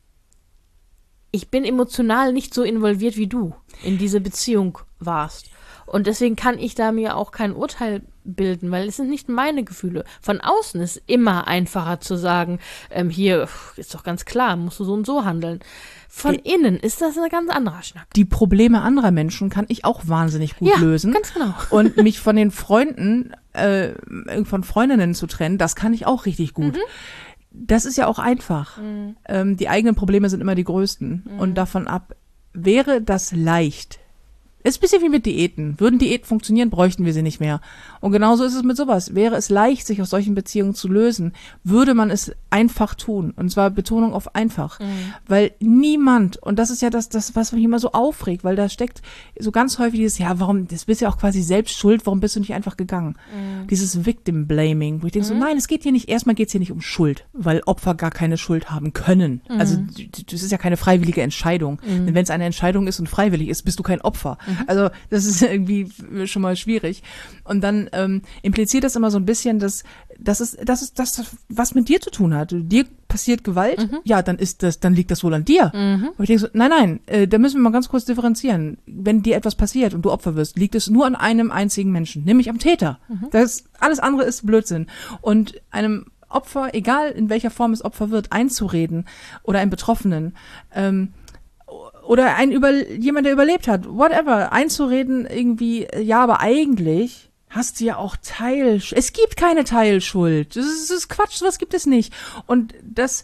ich bin emotional nicht so involviert, wie du in diese Beziehung warst. Und deswegen kann ich da mir auch kein Urteil bilden, weil es sind nicht meine Gefühle. Von außen ist immer einfacher zu sagen, ähm, hier pff, ist doch ganz klar, musst du so und so handeln. Von
Ä-
innen ist das ein ganz anderer Schnack.
Die Probleme anderer Menschen kann ich auch wahnsinnig gut
Ja,
lösen.
ganz genau.
Und mich von den Freunden, äh, von Freundinnen zu trennen, das kann ich auch richtig gut.
Mhm.
Das ist ja auch einfach. Ähm, die eigenen Probleme sind immer die größten.
Mhm.
Und davon ab, wäre das leicht. Ist ein bisschen wie mit Diäten. Würden Diäten funktionieren, bräuchten wir sie nicht mehr. Und genauso ist es mit sowas. Wäre es leicht, sich aus solchen Beziehungen zu lösen, würde man es einfach tun. Und zwar Betonung auf einfach.
Mhm.
Weil niemand, und das ist ja das, das, was mich immer so aufregt, weil da steckt so ganz häufig dieses, ja, warum, das bist ja auch quasi selbst schuld, warum bist du nicht einfach gegangen?
Mhm.
Dieses Victim-Blaming, wo ich denke so, nein, es geht hier nicht, erstmal geht es hier nicht um Schuld, weil Opfer gar keine Schuld haben können.
Mhm.
Also d- d- das ist ja keine freiwillige Entscheidung. Denn wenn es eine Entscheidung ist und freiwillig ist, bist du kein Opfer. Also das ist irgendwie schon mal schwierig. Und dann ähm, impliziert das immer so ein bisschen, dass das ist, das ist das, was mit dir zu tun hat. Dir passiert Gewalt, ja, dann ist das, dann liegt das wohl an dir.
Mhm.
Und ich denke so, nein, nein, äh, da müssen wir mal ganz kurz differenzieren. Wenn dir etwas passiert und du Opfer wirst, liegt es nur an einem einzigen Menschen, nämlich am Täter. Das, alles andere ist Blödsinn. Und einem Opfer, egal in welcher Form es Opfer wird, einzureden oder einem Betroffenen, ähm, oder ein über jemand, der überlebt hat, whatever, einzureden irgendwie, ja, aber eigentlich hast du ja auch Teil, es gibt keine Teilschuld. Das ist, das ist Quatsch, sowas gibt es nicht. Und das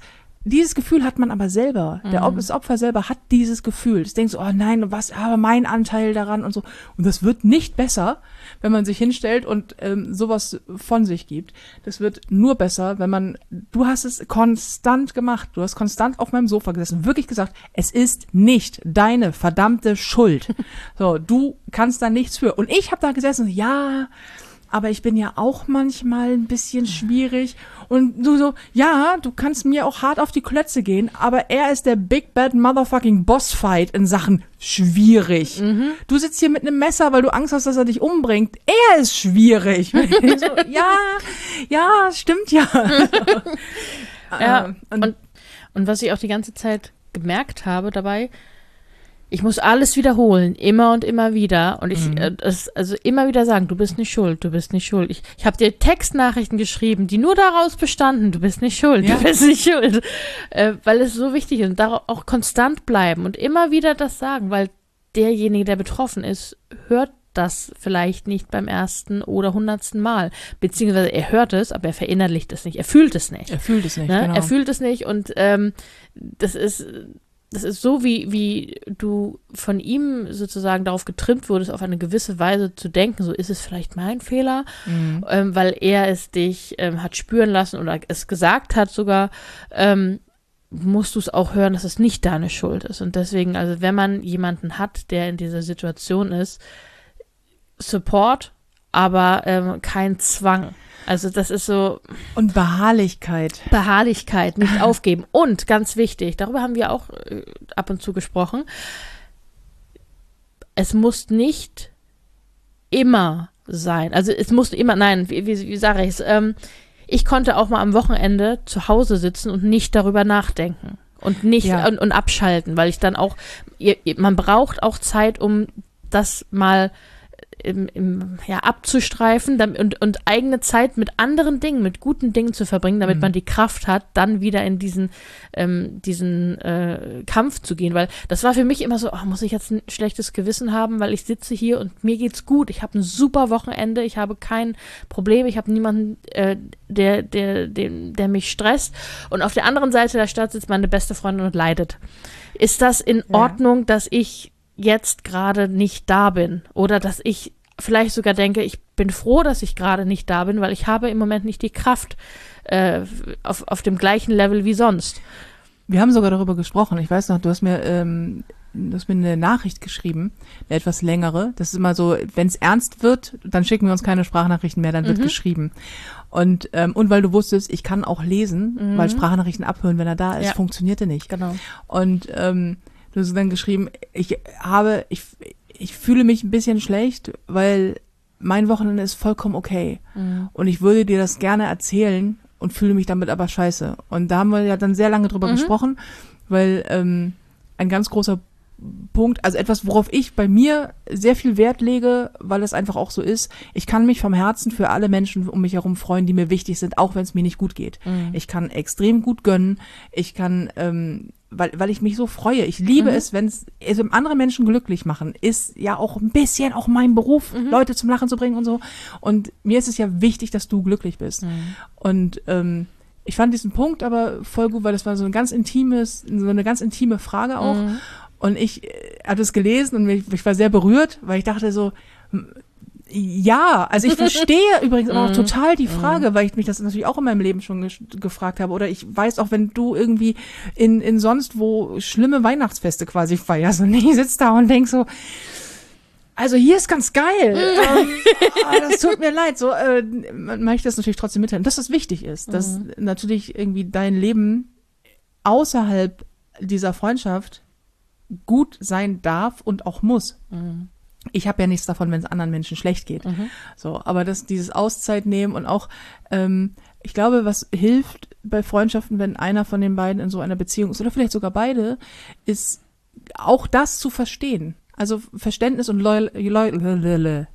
dieses Gefühl hat man aber selber. Der,
Mhm.
das Opfer selber hat dieses Gefühl. Es denkt so, oh nein, was, aber mein Anteil daran und so. Und das wird nicht besser, wenn man sich hinstellt und ähm, sowas von sich gibt. Das wird nur besser, wenn man, du hast es konstant gemacht. Du hast konstant auf meinem Sofa gesessen, wirklich gesagt, es ist nicht deine verdammte Schuld. So, du kannst da nichts für. Und ich habe da gesessen, ja, aber ich bin ja auch manchmal ein bisschen schwierig. Und du so, ja, du kannst mir auch hart auf die Klötze gehen, aber er ist der Big Bad Motherfucking Bossfight in Sachen schwierig. Mhm. Du sitzt hier mit einem Messer, weil du Angst hast, dass er dich umbringt. Er ist schwierig. so, ja, ja, stimmt ja.
Ja,
ähm,
und, und, und was ich auch die ganze Zeit gemerkt habe dabei, ich muss alles wiederholen, immer und immer wieder. Und ich, mhm. äh, das, also immer wieder sagen, du bist nicht schuld, du bist nicht schuld. Ich, ich habe dir Textnachrichten geschrieben, die nur daraus bestanden, du bist nicht schuld, ja. du bist nicht schuld. Äh, weil es so wichtig ist und darauf auch konstant bleiben und immer wieder das sagen, weil derjenige, der betroffen ist, hört das vielleicht nicht beim ersten oder hundertsten Mal. Beziehungsweise er hört es, aber er verinnerlicht es nicht, er fühlt es nicht.
Er fühlt es nicht,
ne?
genau.
Er fühlt es nicht und ähm, das ist... Das ist so, wie, wie du von ihm sozusagen darauf getrimmt wurdest, auf eine gewisse Weise zu denken, so ist es vielleicht mein Fehler, mhm. ähm, weil er es dich ähm, hat spüren lassen oder es gesagt hat sogar, ähm, musst du es auch hören, dass es nicht deine Schuld ist. Und deswegen, also wenn man jemanden hat, der in dieser Situation ist, Support, aber ähm, kein Zwang. Also das ist so...
Und Beharrlichkeit.
Beharrlichkeit, nicht aufgeben. Und ganz wichtig, darüber haben wir auch äh, ab und zu gesprochen, es muss nicht immer sein. Also es muss immer, nein, wie, wie, wie sage ich es, ähm, ich konnte auch mal am Wochenende zu Hause sitzen und nicht darüber nachdenken. Und nicht
ja.
und, und abschalten, weil ich dann auch, ihr, man braucht auch Zeit, um das mal Im, im, ja, abzustreifen damit, und, und eigene Zeit mit anderen Dingen, mit guten Dingen zu verbringen, damit mhm. man die Kraft hat, dann wieder in diesen, ähm, diesen äh, Kampf zu gehen, weil das war für mich immer so, oh, muss ich jetzt ein schlechtes Gewissen haben, weil ich sitze hier und mir geht's gut, ich habe ein super Wochenende, ich habe kein Problem, ich habe niemanden, äh, der, der, der, der mich stresst und auf der anderen Seite der Stadt sitzt meine beste Freundin und leidet. Ist das in ja. Ordnung, dass ich jetzt gerade nicht da bin oder dass ich vielleicht sogar denke, ich bin froh, dass ich gerade nicht da bin, weil ich habe im Moment nicht die Kraft äh, auf, auf dem gleichen Level wie sonst.
Wir haben sogar darüber gesprochen. Ich weiß noch, du hast mir, ähm, du hast mir eine Nachricht geschrieben, eine etwas längere. Das ist immer so, wenn es ernst wird, dann schicken wir uns keine Sprachnachrichten mehr, dann wird mhm. geschrieben. Und ähm, und weil du wusstest, ich kann auch lesen, mhm. weil Sprachnachrichten abhören, wenn er da ist,
ja.
funktionierte nicht.
Genau.
Und ähm, du hast dann geschrieben, ich habe, ich, ich fühle mich ein bisschen schlecht, weil mein Wochenende ist vollkommen okay. Mhm. Und ich würde dir das gerne erzählen und fühle mich damit aber scheiße. Und da haben wir ja dann sehr lange drüber mhm. gesprochen, weil ähm, ein ganz großer Punkt, also etwas, worauf ich bei mir sehr viel Wert lege, weil es einfach auch so ist, ich kann mich vom Herzen für alle Menschen um mich herum freuen, die mir wichtig sind, auch wenn es mir nicht gut geht. Mhm. Ich kann extrem gut gönnen, ich kann, ähm, weil weil ich mich so freue. Ich liebe mhm. es, wenn es also andere Menschen glücklich machen, ist ja auch ein bisschen auch mein Beruf, mhm. Leute zum Lachen zu bringen und so. Und mir ist es ja wichtig, dass du glücklich bist. Mhm. Und ähm, ich fand diesen Punkt aber voll gut, weil das war so ein ganz intimes, so eine ganz intime Frage auch. Mhm. Und ich äh, hatte es gelesen und ich, ich war sehr berührt, weil ich dachte so, ja, also ich verstehe übrigens auch total die Frage, weil ich mich das natürlich auch in meinem Leben schon ge- gefragt habe. Oder ich weiß auch, wenn du irgendwie in, in sonst wo schlimme Weihnachtsfeste quasi feierst und ich sitze da und denk so, also hier ist ganz geil. ähm, oh, das tut mir leid. So äh, mache ich das natürlich trotzdem mitteilen, dass das wichtig ist, dass mhm. natürlich irgendwie dein Leben außerhalb dieser Freundschaft gut sein darf und auch muss. Mhm. Ich habe ja nichts davon, wenn es anderen Menschen schlecht geht. Mhm. So, aber das, dieses Auszeit nehmen und auch, ähm, ich glaube, was hilft bei Freundschaften, wenn einer von den beiden in so einer Beziehung ist oder vielleicht sogar beide, ist auch das zu verstehen. Also Verständnis und Loyal, Loyal,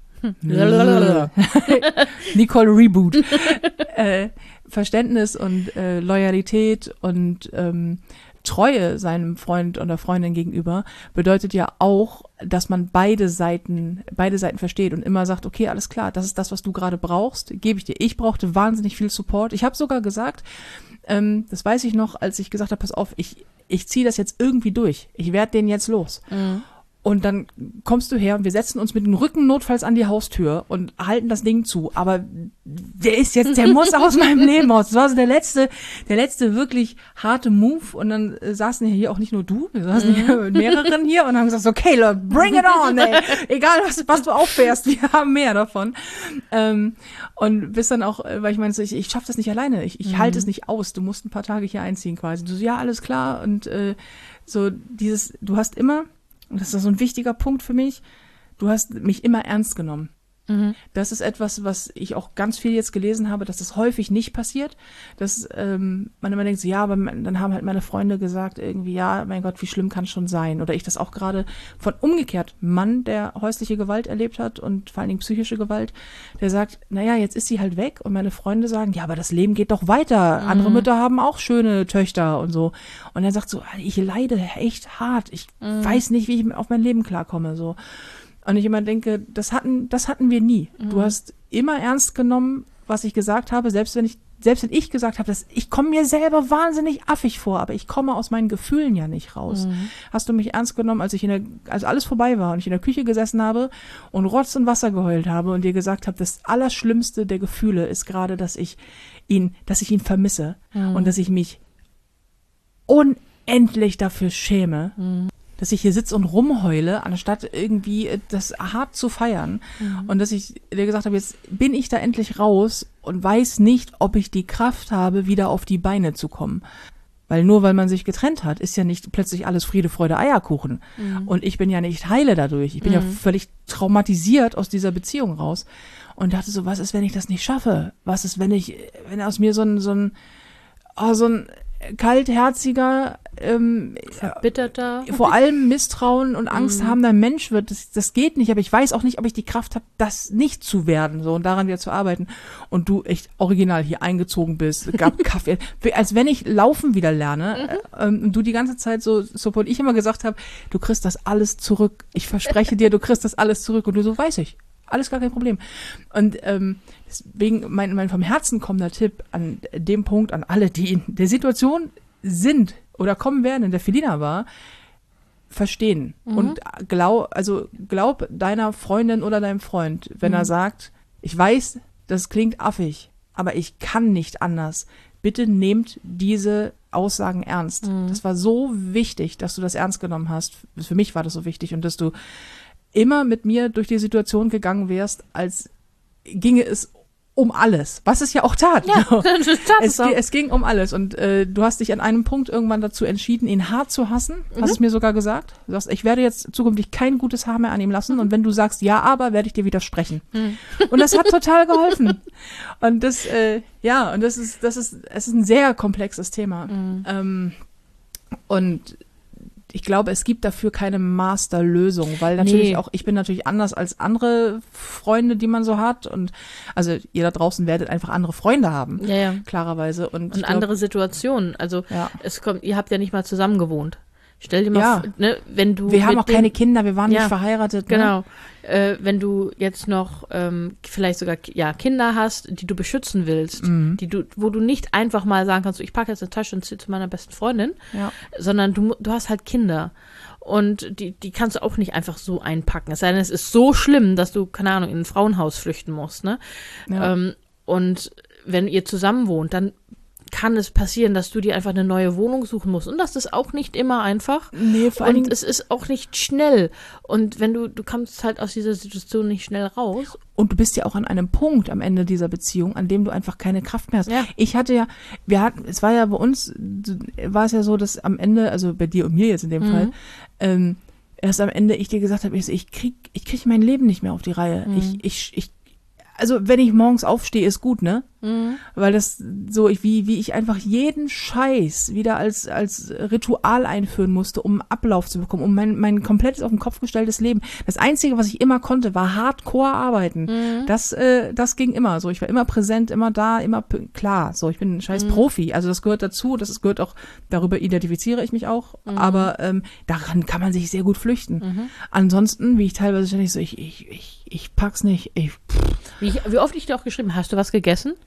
Nicole Reboot. äh, Verständnis und äh, Loyalität und ähm, Treue seinem Freund oder Freundin gegenüber bedeutet ja auch, dass man beide Seiten, beide Seiten versteht und immer sagt, okay, alles klar, das ist das, was du gerade brauchst, gebe ich dir. Ich brauchte wahnsinnig viel Support. Ich habe sogar gesagt, ähm, das weiß ich noch, als ich gesagt habe, pass auf, ich, ich ziehe das jetzt irgendwie durch. Ich werde den jetzt los.
Mhm.
Und dann kommst du her und wir setzen uns mit dem Rücken notfalls an die Haustür und halten das Ding zu. Aber der ist jetzt, der muss aus meinem Leben raus. Das war so der letzte, der letzte wirklich harte Move. Und dann äh, saßen hier auch nicht nur du, wir saßen hier mit mehreren hier und haben gesagt, okay, Leute, bring it on, ey. Egal, was, was du auffährst, wir haben mehr davon. Ähm, und bis dann auch, weil ich meine, ich, ich schaffe das nicht alleine. Ich, ich mhm. halte es nicht aus. Du musst ein paar Tage hier einziehen quasi. Du so, ja, alles klar. Und äh, so dieses, du hast immer, und das ist so ein wichtiger Punkt für mich, du hast mich immer ernst genommen. Mhm. Das ist etwas, was ich auch ganz viel jetzt gelesen habe, dass das häufig nicht passiert, dass ähm, man immer denkt, so, ja, aber dann haben halt meine Freunde gesagt irgendwie, ja, mein Gott, wie schlimm kann es schon sein? Oder ich das auch gerade von umgekehrt, Mann, der häusliche Gewalt erlebt hat und vor allen Dingen psychische Gewalt, der sagt, naja, jetzt ist sie halt weg und meine Freunde sagen, ja, aber das Leben geht doch weiter. Mhm. Andere Mütter haben auch schöne Töchter und so. Und er sagt so, ich leide echt hart. Ich mhm. weiß nicht, wie ich auf mein Leben klarkomme, so. Und ich immer denke, das hatten, das hatten wir nie. Mhm. Du hast immer ernst genommen, was ich gesagt habe, selbst wenn ich, selbst wenn ich gesagt habe, dass ich komme mir selber wahnsinnig affig vor, aber ich komme aus meinen Gefühlen ja nicht raus. Mhm. Hast du mich ernst genommen, als ich in der, als alles vorbei war und ich in der Küche gesessen habe und Rotz und Wasser geheult habe und dir gesagt habe, das Allerschlimmste der Gefühle ist gerade, dass ich ihn, dass ich ihn vermisse mhm. und dass ich mich unendlich dafür schäme. Mhm. Dass ich hier sitze und rumheule, anstatt irgendwie das hart zu feiern. Mhm. Und dass ich dir gesagt habe, jetzt bin ich da endlich raus und weiß nicht, ob ich die Kraft habe, wieder auf die Beine zu kommen. Weil nur weil man sich getrennt hat, ist ja nicht plötzlich alles Friede, Freude, Eierkuchen. Mhm. Und ich bin ja nicht heile dadurch. Ich bin mhm. ja völlig traumatisiert aus dieser Beziehung raus. Und dachte so, was ist, wenn ich das nicht schaffe? Was ist, wenn ich, wenn aus mir so ein, so ein, oh, so ein kaltherziger, ähm,
verbitterter,
vor allem Misstrauen und Angst mm. habender Mensch wird. Das, das geht nicht, aber ich weiß auch nicht, ob ich die Kraft habe, das nicht zu werden, so und daran wieder zu arbeiten. Und du echt original hier eingezogen bist, gab Kaffee, als wenn ich laufen wieder lerne. Mhm. Ähm, und du die ganze Zeit so, so und ich immer gesagt habe, du kriegst das alles zurück. Ich verspreche dir, du kriegst das alles zurück. Und du so, weiß ich. Alles gar kein Problem. Und ähm, deswegen mein, mein vom Herzen kommender Tipp an dem Punkt, an alle, die in der Situation sind oder kommen werden, in der Felina war, verstehen. Mhm. Und glaub, also glaub deiner Freundin oder deinem Freund, wenn mhm. er sagt, ich weiß, das klingt affig, aber ich kann nicht anders. Bitte nehmt diese Aussagen ernst. Mhm. Das war so wichtig, dass du das ernst genommen hast. Für mich war das so wichtig und dass du immer mit mir durch die Situation gegangen wärst, als ginge es um alles, was es ja auch tat.
Ja,
so.
das tat
es,
es, auch.
es ging um alles und äh, du hast dich an einem Punkt irgendwann dazu entschieden, ihn hart zu hassen, mhm. hast es mir sogar gesagt. Du sagst, ich werde jetzt zukünftig kein gutes Haar mehr an ihm lassen mhm. und wenn du sagst, ja, aber, werde ich dir widersprechen. Mhm. Und das hat total geholfen. Und das, äh, ja, und das ist, das ist, es ist ein sehr komplexes Thema. Mhm. Ähm, und ich glaube, es gibt dafür keine Masterlösung, weil natürlich nee. auch, ich bin natürlich anders als andere Freunde, die man so hat und also ihr da draußen werdet einfach andere Freunde haben,
ja, ja.
klarerweise. Und,
und
glaub,
andere Situationen, also
ja.
es kommt, ihr habt ja nicht mal zusammen gewohnt. Stell dir mal
ja.
vor, ne, wenn du
wir haben auch
dem,
keine Kinder, wir waren
ja,
nicht verheiratet. Ne?
Genau. Äh, wenn du jetzt noch ähm, vielleicht sogar ja Kinder hast, die du beschützen willst, mhm. die du, wo du nicht einfach mal sagen kannst, ich packe jetzt eine Tasche und ziehe zu meiner besten Freundin,
ja.
sondern du du hast halt Kinder und die die kannst du auch nicht einfach so einpacken. Es sei denn, es ist so schlimm, dass du keine Ahnung in ein Frauenhaus flüchten musst, ne?
Ja.
Ähm, und wenn ihr zusammen wohnt, dann kann es passieren, dass du dir einfach eine neue Wohnung suchen musst. Und das ist auch nicht immer einfach.
Nee, vor allem.
Und es ist auch nicht schnell. Und wenn du, du kommst halt aus dieser Situation nicht schnell raus.
Und du bist ja auch an einem Punkt am Ende dieser Beziehung, an dem du einfach keine Kraft mehr hast.
Ja.
Ich hatte ja, wir hatten, es war ja bei uns, war es ja so, dass am Ende, also bei dir und mir jetzt in dem mhm. Fall, ähm, erst am Ende ich dir gesagt habe, ich, so, ich krieg, ich krieg mein Leben nicht mehr auf die Reihe. Mhm. Ich, ich, ich, also wenn ich morgens aufstehe, ist gut, ne? Mhm. Weil das so, ich, wie, wie ich einfach jeden Scheiß wieder als, als Ritual einführen musste, um einen Ablauf zu bekommen, um mein, mein komplettes auf den Kopf gestelltes Leben. Das Einzige, was ich immer konnte, war Hardcore arbeiten. Mhm. Das, äh, das ging immer so. Ich war immer präsent, immer da, immer p- klar. So, ich bin ein scheiß mhm. Profi. Also das gehört dazu, das ist, gehört auch, darüber identifiziere ich mich auch. Mhm. Aber ähm, daran kann man sich sehr gut flüchten. Mhm. Ansonsten, wie ich teilweise ständig so, ich, ich, ich, ich pack's nicht. Ich,
wie, ich, wie oft ich dir auch geschrieben, hast du was gegessen?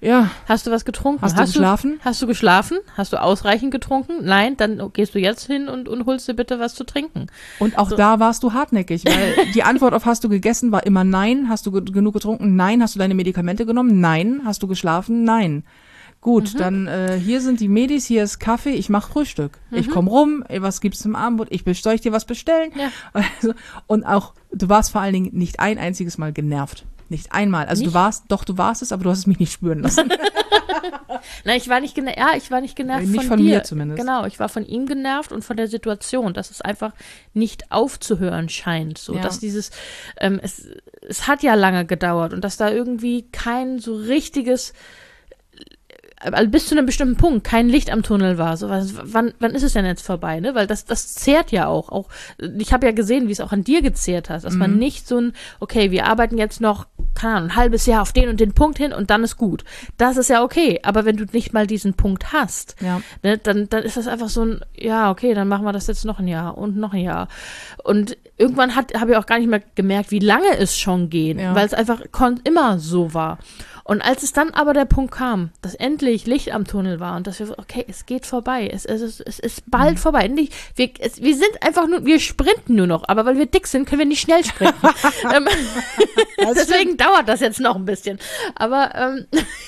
Ja.
Hast du was getrunken?
Hast du geschlafen?
Du, hast du geschlafen? Hast du ausreichend getrunken? Nein, dann gehst du jetzt hin und, und holst dir bitte was zu trinken.
Und auch
so.
Da warst du hartnäckig, weil die Antwort auf hast du gegessen war immer nein. Hast du ge- genug getrunken? Nein. Hast du deine Medikamente genommen? Nein. Hast du geschlafen? Nein. Gut, mhm. dann äh, hier sind die Medis, hier ist Kaffee, ich mach Frühstück. Mhm. Ich komm rum, ey, was gibt's zum Abendbrot? Ich will, soll ich dir was bestellen?
Ja.
Also, und auch, du warst vor allen Dingen nicht ein einziges Mal genervt. Nicht einmal. Also nicht? du warst, doch, du warst es, aber du hast es mich nicht spüren lassen.
Nein, ich war nicht genervt, ja, ich war nicht genervt
nicht
von,
von
dir.
mir zumindest.
Genau, ich war von ihm genervt und von der Situation, dass es einfach nicht aufzuhören scheint. So,
ja.
dass dieses, ähm, es, es hat ja lange gedauert und dass da irgendwie kein so richtiges, also bis zu einem bestimmten Punkt kein Licht am Tunnel war. So, was, wann, wann ist es denn jetzt vorbei, ne? Weil das, das zehrt ja auch. auch ich habe ja gesehen, wie es auch an dir gezehrt hat, dass mhm. man nicht so ein, okay, wir arbeiten jetzt noch, keine Ahnung, ein halbes Jahr auf den und den Punkt hin und dann ist gut. Das ist ja okay. Aber wenn du nicht mal diesen Punkt hast,
ja.
ne, dann, dann ist das einfach so ein, ja, okay, dann machen wir das jetzt noch ein Jahr und noch ein Jahr. Und irgendwann habe ich auch gar nicht mehr gemerkt, wie lange es schon geht, ja. weil es einfach kon- immer so war. Und als es dann aber der Punkt kam, dass endlich Licht am Tunnel war und dass wir, okay, es geht vorbei, es, es, ist, es ist bald mhm. vorbei. Endlich, wir, es, wir sind einfach nur, wir sprinten nur noch, aber weil wir dick sind, können wir nicht schnell sprinten. ähm, deswegen dauert das jetzt noch ein bisschen. Aber, ähm,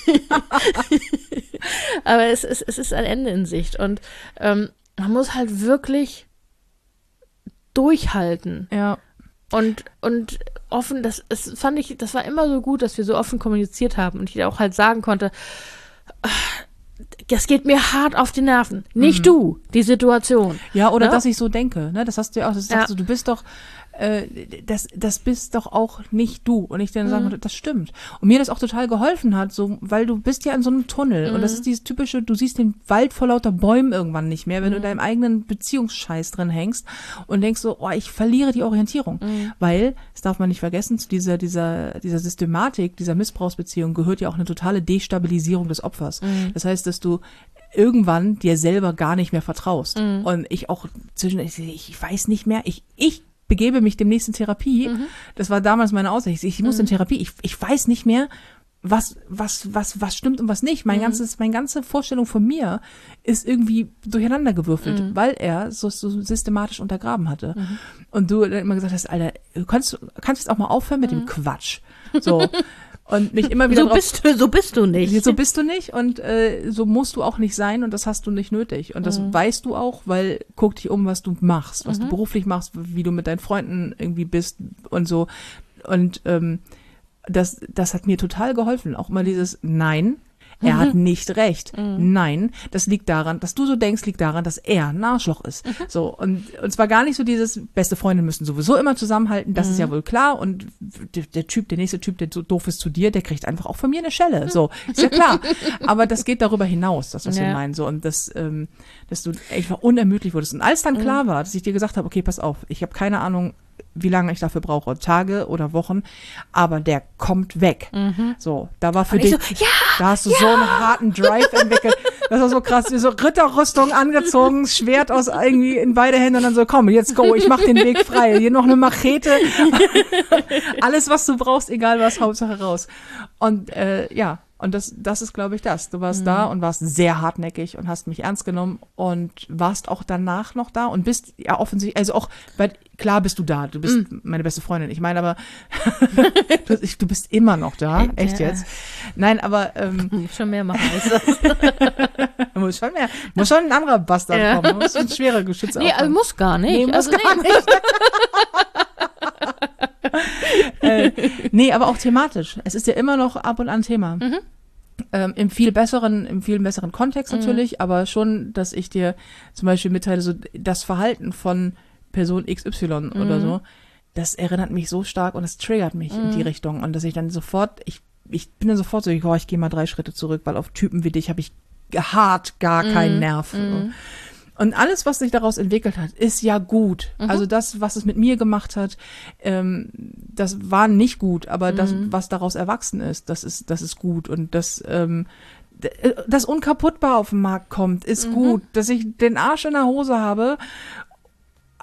aber es, es, es ist ein Ende in Sicht und ähm, man muss halt wirklich durchhalten.
Ja.
Und, und offen, das, das fand ich, das war immer so gut, dass wir so offen kommuniziert haben und ich auch halt sagen konnte, das geht mir hart auf die Nerven. Nicht mhm. du, die Situation.
Ja, oder
ja?
dass ich so denke, ne? Das hast du ja auch, das
ja.
sagst du, du bist doch, äh, das, das bist doch auch nicht du. Und ich dann mhm. sagen würde, das stimmt. Und mir das auch total geholfen hat, so, weil du bist ja in so einem Tunnel. Mhm. Und das ist dieses typische, du siehst den Wald vor lauter Bäumen irgendwann nicht mehr, wenn mhm. du in deinem eigenen Beziehungsscheiß drin hängst und denkst so, oh, ich verliere die Orientierung. Mhm. Weil, das darf man nicht vergessen, zu dieser, dieser, dieser Systematik, dieser Missbrauchsbeziehung gehört ja auch eine totale Destabilisierung des Opfers. Mhm. Das heißt, dass du irgendwann dir selber gar nicht mehr vertraust. Mhm. Und ich auch zwischen, ich, ich weiß nicht mehr, ich, ich begebe mich demnächst in Therapie. Mhm. Das war damals meine Aussicht. Ich, ich muss mhm. in Therapie. Ich, ich weiß nicht mehr, was, was, was, was stimmt und was nicht. Mein mhm. ganzes, meine ganze Vorstellung von mir ist irgendwie durcheinandergewürfelt, mhm. weil er so, so systematisch untergraben hatte. Mhm. Und du dann immer gesagt hast, Alter, du kannst, kannst jetzt auch mal aufhören mit mhm. dem Quatsch. So. Und nicht immer wieder
so
drauf,
bist du, so bist du nicht.
So bist du nicht und äh, so musst du auch nicht sein und das hast du nicht nötig. Und das mhm. weißt du auch, weil guck dich um, was du machst, was mhm. du beruflich machst, wie du mit deinen Freunden irgendwie bist und so. Und ähm, das, das hat mir total geholfen. Auch mal dieses Nein, er mhm. hat nicht recht. Mhm. Nein, das liegt daran, dass du so denkst, liegt daran, dass er ein Arschloch ist. Mhm. So, und, und zwar gar nicht so dieses, beste Freunde müssen sowieso immer zusammenhalten, das mhm. ist ja wohl klar. Und der, der Typ, der nächste Typ, der so doof ist zu dir, der kriegt einfach auch von mir eine Schelle. So, ist ja klar. Aber das geht darüber hinaus, das, was ja. wir meinen. So, und das, ähm, dass du einfach unermüdlich wurdest. Und als dann klar war, dass ich dir gesagt habe, okay, pass auf, ich habe keine Ahnung, wie lange ich dafür brauche, Tage oder Wochen, aber der kommt weg. Mhm. So, da war für dich, so, ja, da hast du ja. so einen harten Drive entwickelt. Das war so krass, wie so Ritterrüstung angezogen, Schwert aus irgendwie in beide Hände und dann so, komm, jetzt go, ich mach den Weg frei. Hier noch eine Machete. Alles, was du brauchst, egal was, Hauptsache raus. Und äh, ja, und das, das ist, glaube ich, das. Du warst mhm. da und warst sehr hartnäckig und hast mich ernst genommen und warst auch danach noch da und bist ja offensichtlich, also auch, weil klar bist du da, du bist mhm. meine beste Freundin. Ich meine aber, du, du bist immer noch da, echt ja. jetzt. Nein, aber ähm,
schon mehr machen als das.
muss schon mehr, muss schon ein anderer Bastard ja. kommen, muss ein schwerer Geschütz
Nee, also muss gar nicht.
Nee, muss
also
gar
nee.
nicht. äh, nee, aber auch thematisch. Es ist ja immer noch ab und an Thema. Mhm. Ähm, im viel besseren, im viel besseren Kontext natürlich, mhm. aber schon, dass ich dir zum Beispiel mitteile, so das Verhalten von Person X Y mhm. oder so, das erinnert mich so stark und es triggert mich mhm. in die Richtung und dass ich dann sofort, ich, ich bin dann sofort so, ich, oh, ich gehe mal drei Schritte zurück, weil auf Typen wie dich habe ich hart gar mhm. keinen Nerv. Mhm. Und alles, was sich daraus entwickelt hat, ist ja gut. Mhm. Also das, was es mit mir gemacht hat, ähm, das war nicht gut, aber mhm. das, was daraus erwachsen ist, das ist, das ist gut. Und das, ähm, das unkaputtbar auf den Markt kommt, ist mhm. gut. Dass ich den Arsch in der Hose habe,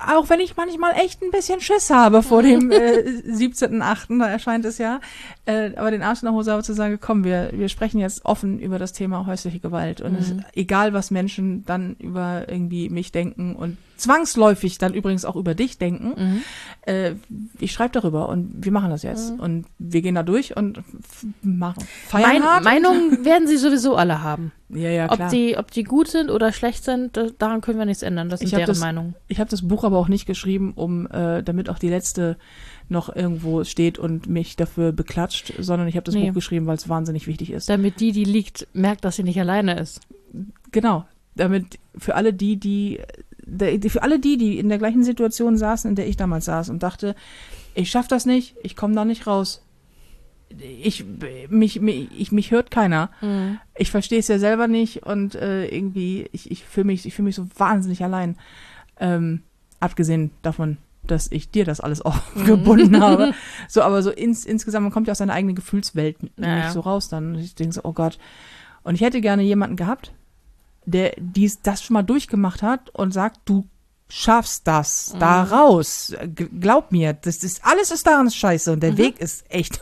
auch wenn ich manchmal echt ein bisschen Schiss habe vor dem äh, siebzehnten achten, da erscheint es ja, äh, aber den Arsch in der Hose habe zu sagen, komm, wir wir sprechen jetzt offen über das Thema häusliche Gewalt und mhm. es ist egal, was Menschen dann über irgendwie mich denken und zwangsläufig dann übrigens auch über dich denken, mhm. äh, ich schreibe darüber und wir machen das jetzt mhm. und wir gehen da durch und f- machen, feiern
mein,
hart.
Meinungen werden sie sowieso alle haben.
Ja, ja, klar.
Ob die, ob die gut sind oder schlecht sind, das, daran können wir nichts ändern. Das sind deren
das,
Meinungen.
Ich habe das Buch aber auch nicht geschrieben, um äh, damit auch die letzte noch irgendwo steht und mich dafür beklatscht, sondern ich habe das nee. Buch geschrieben, weil es wahnsinnig wichtig ist.
Damit die, die liegt, merkt, dass sie nicht alleine ist.
Genau. Damit für alle die, die, die für alle die, die in der gleichen Situation saßen, in der ich damals saß und dachte, ich schaff das nicht, ich komme da nicht raus. Ich mich, mich, ich, mich hört keiner. Mhm. Ich verstehe es ja selber nicht und äh, irgendwie, ich, ich fühle mich, ich fühle mich so wahnsinnig allein. Ähm, abgesehen davon, dass ich dir das alles auch mhm. gebunden habe. So, aber so ins, insgesamt, man kommt ja aus seiner eigenen Gefühlswelt ja, nicht so raus dann. Und ich denke so, oh Gott. Und ich hätte gerne jemanden gehabt, der dies, das schon mal durchgemacht hat und sagt, du schaffst das, mhm. da raus. G- glaub mir, das ist, alles ist daran scheiße und der mhm. Weg ist echt,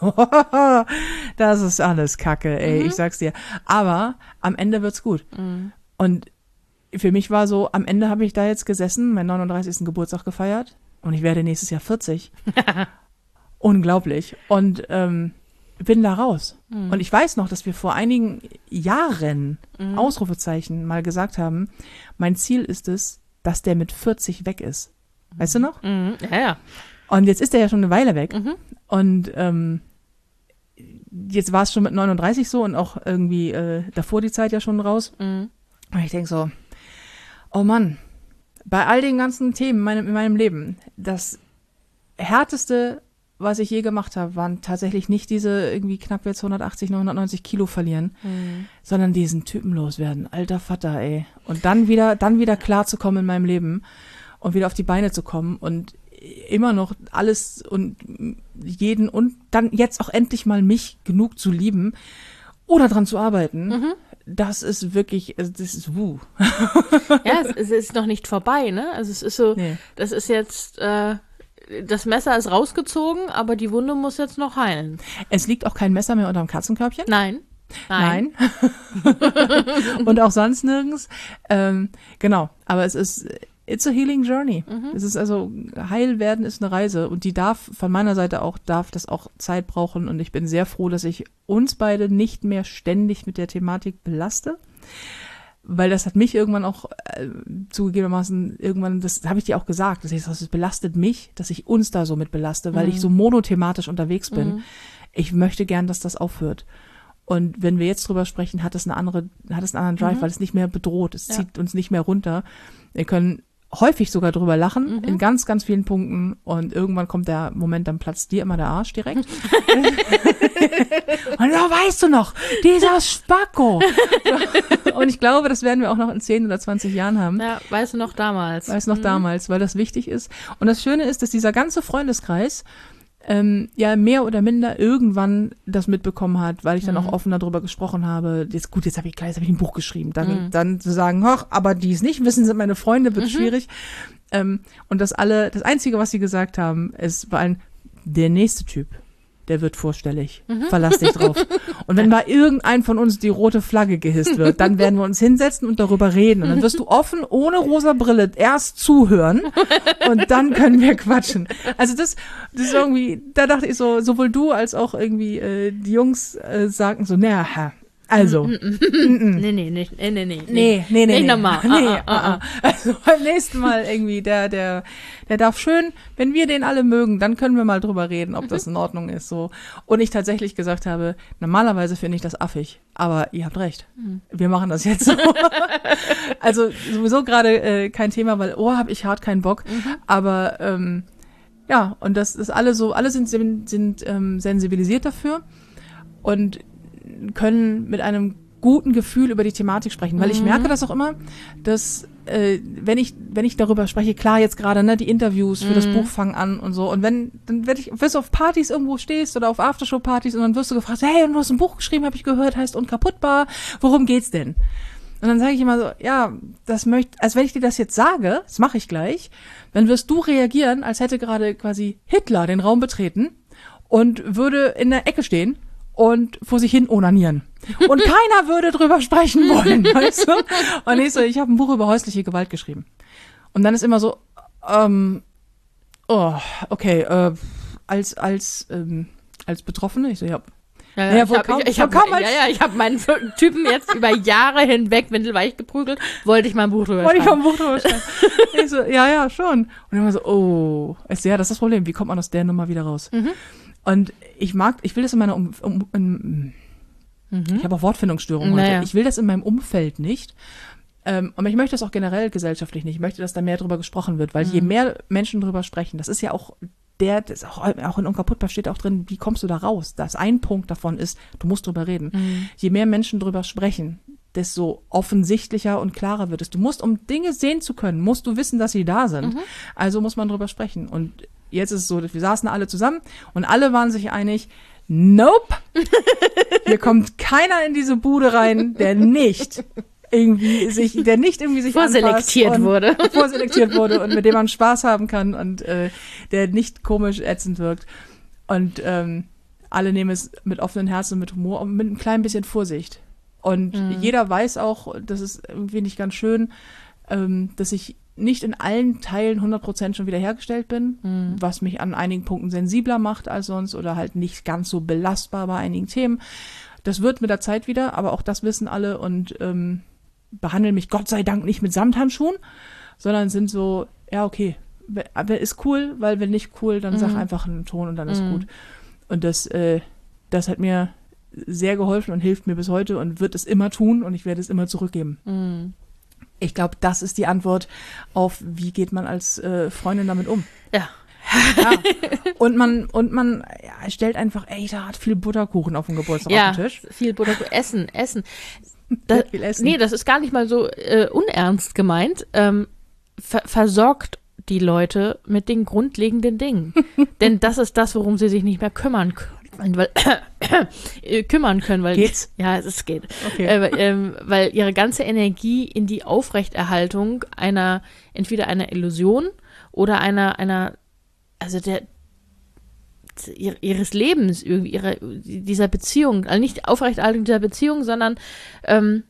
das ist alles Kacke, ey, mhm. ich sag's dir. Aber am Ende wird's gut. Mhm. Und für mich war so, am Ende habe ich da jetzt gesessen, meinen neununddreißigsten Geburtstag gefeiert und ich werde nächstes Jahr vierzig. Unglaublich. Und ähm, bin da raus. Mhm. Und ich weiß noch, dass wir vor einigen Jahren, mhm. Ausrufezeichen, mal gesagt haben, mein Ziel ist es, dass der mit vierzig weg ist. Weißt du noch?
Mhm. Ja, ja.
Und jetzt ist er ja schon eine Weile weg.
Mhm.
Und ähm, jetzt war es schon mit neununddreißig so und auch irgendwie äh, davor die Zeit ja schon raus.
Mhm.
Und ich denke so, oh Mann, bei all den ganzen Themen in meinem, in meinem Leben, das härteste, was ich je gemacht habe, waren tatsächlich nicht diese irgendwie knapp jetzt hundertachtzig, hundertneunzig Kilo verlieren,
mhm.
sondern diesen Typen loswerden. Alter Vater, ey. Und dann wieder, dann wieder klarzukommen in meinem Leben und wieder auf die Beine zu kommen und immer noch alles und jeden und dann jetzt auch endlich mal mich genug zu lieben oder dran zu arbeiten.
Mhm.
Das ist wirklich, das ist wuh.
Ja, es, es ist noch nicht vorbei, ne? Also es ist so,
nee.
das ist jetzt, äh, das Messer ist rausgezogen, aber die Wunde muss jetzt noch heilen.
Es liegt auch kein Messer mehr unterm Katzenkörbchen.
Nein. Nein.
Nein. Und auch sonst nirgends. Ähm, genau, aber es ist, it's a healing journey.
Mhm.
Es ist also, heil werden ist eine Reise und die darf, von meiner Seite auch, darf das auch Zeit brauchen und ich bin sehr froh, dass ich uns beide nicht mehr ständig mit der Thematik belaste. Weil das hat mich irgendwann auch äh, zugegebenermaßen irgendwann, das habe ich dir auch gesagt, das heißt, das belastet mich, dass ich uns da so mit belaste, weil
mhm.
ich so monothematisch unterwegs bin.
Mhm.
Ich möchte gern, dass das aufhört. Und wenn wir jetzt drüber sprechen, hat es eine andere, hat es einen anderen Drive,
mhm.
weil es nicht mehr bedroht, es
ja.
zieht uns nicht mehr runter. Wir können häufig sogar drüber lachen,
mhm.
in ganz, ganz vielen Punkten und irgendwann kommt der Moment, dann platzt dir immer der Arsch direkt. Und da weißt du noch, dieser Spacko. Und ich glaube, das werden wir auch noch in zehn oder zwanzig Jahren haben.
Ja, weißt du noch damals.
Weißt du noch
mhm.
damals, weil das wichtig ist. Und das Schöne ist, dass dieser ganze Freundeskreis ähm, ja mehr oder minder irgendwann das mitbekommen hat, weil ich dann
mhm.
auch offen darüber gesprochen habe. Jetzt gut, jetzt habe ich klar, jetzt habe ich ein Buch geschrieben. Dann,
mhm.
dann zu sagen, ach, aber die es nicht wissen, sind meine Freunde, wird mhm. schwierig. Ähm, und das alle, das Einzige, was sie gesagt haben, ist war ein, der nächste Typ, der wird vorstellig. Mhm. Verlass dich drauf. Und wenn bei irgendeinem von uns die rote Flagge gehisst wird, dann werden wir uns hinsetzen und darüber reden. Und dann wirst du offen, ohne rosa Brille, erst zuhören und dann können wir quatschen. Also das, das ist irgendwie, da dachte ich so, sowohl du als auch irgendwie äh, die Jungs äh, sagten so, naja, also.
Mm, mm, mm. Nee, nee, nee, nee, nee, nee.
Nee, nee, nee.
Nicht nochmal.
Nee,
ah, ah, ah.
Also beim nächsten Mal irgendwie, der, der, der darf schön, wenn wir den alle mögen, dann können wir mal drüber reden, ob das in Ordnung ist, so. Und ich tatsächlich gesagt habe, normalerweise finde ich das affig, aber ihr habt recht.
Mhm. Wir
machen das jetzt so. Also sowieso gerade äh, kein Thema, weil, oh, hab ich hart keinen Bock,
mhm.
aber, ähm, ja, und das ist alle so, alle sind, sind, sind ähm, sensibilisiert dafür und können mit einem guten Gefühl über die Thematik sprechen, weil mhm. ich merke das auch immer, dass äh, wenn ich wenn ich darüber spreche, klar jetzt gerade ne die Interviews für mhm. das Buch fangen an und so und wenn dann werde ich wirst du auf Partys irgendwo stehst oder auf Aftershow-Partys und dann wirst du gefragt, hey, und du hast ein Buch geschrieben, habe ich gehört, heißt Unkaputtbar, worum geht's denn? Und dann sage ich immer so, ja, das möchte, als wenn ich dir das jetzt sage, das mache ich gleich, dann wirst du reagieren, als hätte gerade quasi Hitler den Raum betreten und würde in der Ecke stehen und vor sich hin onanieren. Und keiner würde drüber sprechen wollen, weißt du? Und ich so, ich habe ein Buch über häusliche Gewalt geschrieben. Und dann ist immer so, ähm, oh, okay, äh, als, als, ähm, als Betroffene, ich so, ja,
Ja, ja,
ja,
ich
wohl
habe
kaum-
ich, ich
wohl
hab,
kaum
ja,
als-
ja, ich hab meinen Typen jetzt über Jahre hinweg windelweich geprügelt, wollte ich mal ein Buch drüber
wollte ich
schreiben.
vom Buch drüber schreiben. Ich so, ja, ja, schon. Und immer so, oh, ich so, ja, das ist das Problem, wie kommt man aus der Nummer wieder raus?
Mhm.
Und ich mag, ich will das in meiner, um, um, in,
Mhm.
ich habe auch Wortfindungsstörungen heute,
Naja.
ich will das in meinem Umfeld nicht. Ähm, aber ich möchte das auch generell gesellschaftlich nicht. Ich möchte, dass da mehr drüber gesprochen wird, weil
Mhm.
je mehr Menschen drüber sprechen, das ist ja auch der, das ist auch, auch in Unkaputtbar steht auch drin, wie kommst du da raus? Das ein Punkt davon ist, du musst drüber reden.
Mhm.
Je mehr Menschen drüber sprechen, desto offensichtlicher und klarer wird es. Du musst, um Dinge sehen zu können, musst du wissen, dass sie da sind.
Mhm.
Also muss man drüber sprechen. Und jetzt ist es so, wir saßen alle zusammen und alle waren sich einig, nope, hier kommt keiner in diese Bude rein, der nicht irgendwie sich, der nicht irgendwie sich
Vorselektiert
anpasst und
wurde.
vorselektiert wurde und mit dem man Spaß haben kann und äh, der nicht komisch ätzend wirkt. Und ähm, alle nehmen es mit offenen Herzen und mit Humor und mit einem kleinen bisschen Vorsicht. Und
Mhm.
jeder weiß auch, das ist irgendwie nicht ganz schön, ähm, dass ich nicht in allen Teilen hundert Prozent schon wiederhergestellt bin,
Mhm.
was mich an einigen Punkten sensibler macht als sonst oder halt nicht ganz so belastbar bei einigen Themen. Das wird mit der Zeit wieder, aber auch das wissen alle und ähm, behandeln mich Gott sei Dank nicht mit Samthandschuhen, sondern sind so, ja okay, we- aber ist cool, weil wenn nicht cool, dann sag
Mhm.
einfach einen Ton und dann ist
Mhm.
gut. Und das, äh, das hat mir sehr geholfen und hilft mir bis heute und wird es immer tun und ich werde es immer zurückgeben.
Mhm.
Ich glaube, das ist die Antwort auf, wie geht man als äh, Freundin damit um.
Ja.
Ja. Und man, und man ja, stellt einfach, ey, da hat viel Butterkuchen auf dem Geburtstag
Ja,
auf den Tisch.
viel Butter, Essen, Essen. Da,
Viel Essen.
nee, das ist gar nicht mal so äh, unernst gemeint. Ähm, ver versorgt die Leute mit den grundlegenden Dingen. Denn das ist das, worum sie sich nicht mehr kümmern können. Weil, äh, kümmern können, weil
Geht's?
ja, es geht.
Okay.
Äh, ähm, weil ihre ganze Energie in die Aufrechterhaltung einer, entweder einer Illusion oder einer, einer, also der ihr- ihres Lebens, irgendwie ihrer, dieser Beziehung, also nicht Aufrechterhaltung dieser Beziehung, sondern ähm,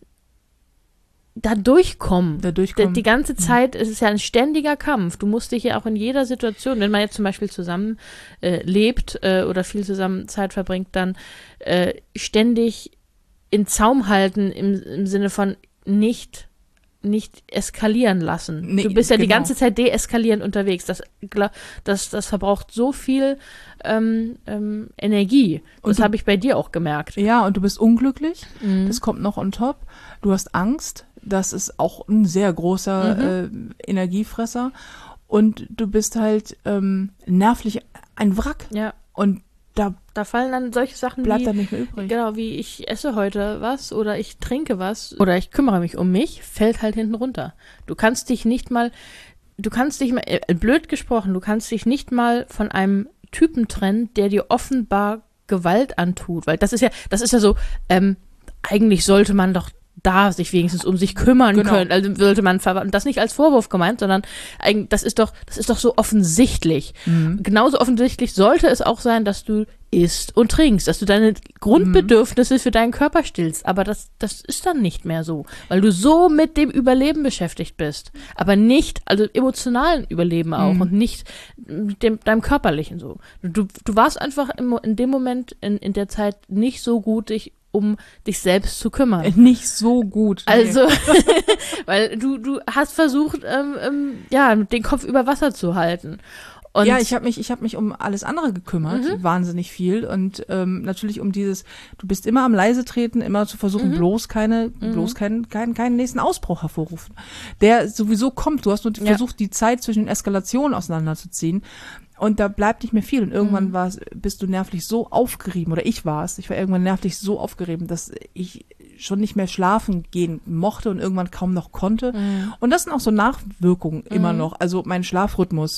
da durchkommen.
Da durchkommen.
Die, die ganze Zeit, es ist ja ein ständiger Kampf. Du musst dich ja auch in jeder Situation, wenn man jetzt zum Beispiel zusammen äh, lebt äh, oder viel zusammen Zeit verbringt, dann äh, ständig in Zaum halten im, im Sinne von nicht nicht eskalieren lassen.
Nee,
du bist ja die
genau.
ganze Zeit deeskalierend unterwegs. Das, gla- das, das verbraucht so viel ähm, ähm, Energie.
Und
Das
du-
habe ich bei dir auch gemerkt.
Ja, und du bist unglücklich.
Mhm.
Das kommt noch on top. Du hast Angst. Das ist auch ein sehr großer äh, Energiefresser. Und du bist halt ähm, nervlich ein Wrack.
Ja,
Und da
da fallen dann solche Sachen
bleibt
wie,
dann nicht mehr übrig.
genau, wie ich esse heute was oder ich trinke was oder ich kümmere mich um mich, fällt halt hinten runter. Du kannst dich nicht mal, du kannst dich mal, äh, blöd gesprochen, du kannst dich nicht mal von einem Typen trennen, der dir offenbar Gewalt antut, weil das ist ja, das ist ja so, ähm, eigentlich sollte man doch da sich wenigstens um sich kümmern
Genau.
können, also sollte man ver- das nicht als Vorwurf gemeint, sondern eigentlich, das ist doch, das ist doch so offensichtlich.
Mhm.
Genauso offensichtlich sollte es auch sein, dass du isst und trinkst, dass du deine Grundbedürfnisse für deinen Körper stillst. Aber das, das ist dann nicht mehr so, weil du so mit dem Überleben beschäftigt bist. Aber nicht, also emotionalen Überleben auch
Mhm.
und nicht mit dem, deinem körperlichen so. Du, du warst einfach im, in dem Moment, in, in der Zeit nicht so gut, dich um dich selbst zu kümmern.
Nicht so gut. Nee.
Also, weil du, du hast versucht, ähm, ähm, ja, den Kopf über Wasser zu halten. Und
ja, ich habe mich, ich habe mich um alles andere gekümmert,
Mhm.
wahnsinnig viel und ähm, natürlich um dieses, du bist immer am leise treten, immer zu versuchen,
Mhm.
bloß keine,
Mhm.
bloß keinen, keinen, keinen nächsten Ausbruch hervorrufen, der sowieso kommt. Du hast nur
Ja.
versucht, die Zeit zwischen Eskalationen auseinanderzuziehen und da bleibt nicht mehr viel und irgendwann
Mhm.
war's, bist du nervlich so aufgerieben oder ich war es, ich war irgendwann nervlich so aufgerieben, dass ich schon nicht mehr schlafen gehen mochte und irgendwann kaum noch konnte.
Mhm.
Und das sind auch so Nachwirkungen immer
Mhm.
noch. Also mein Schlafrhythmus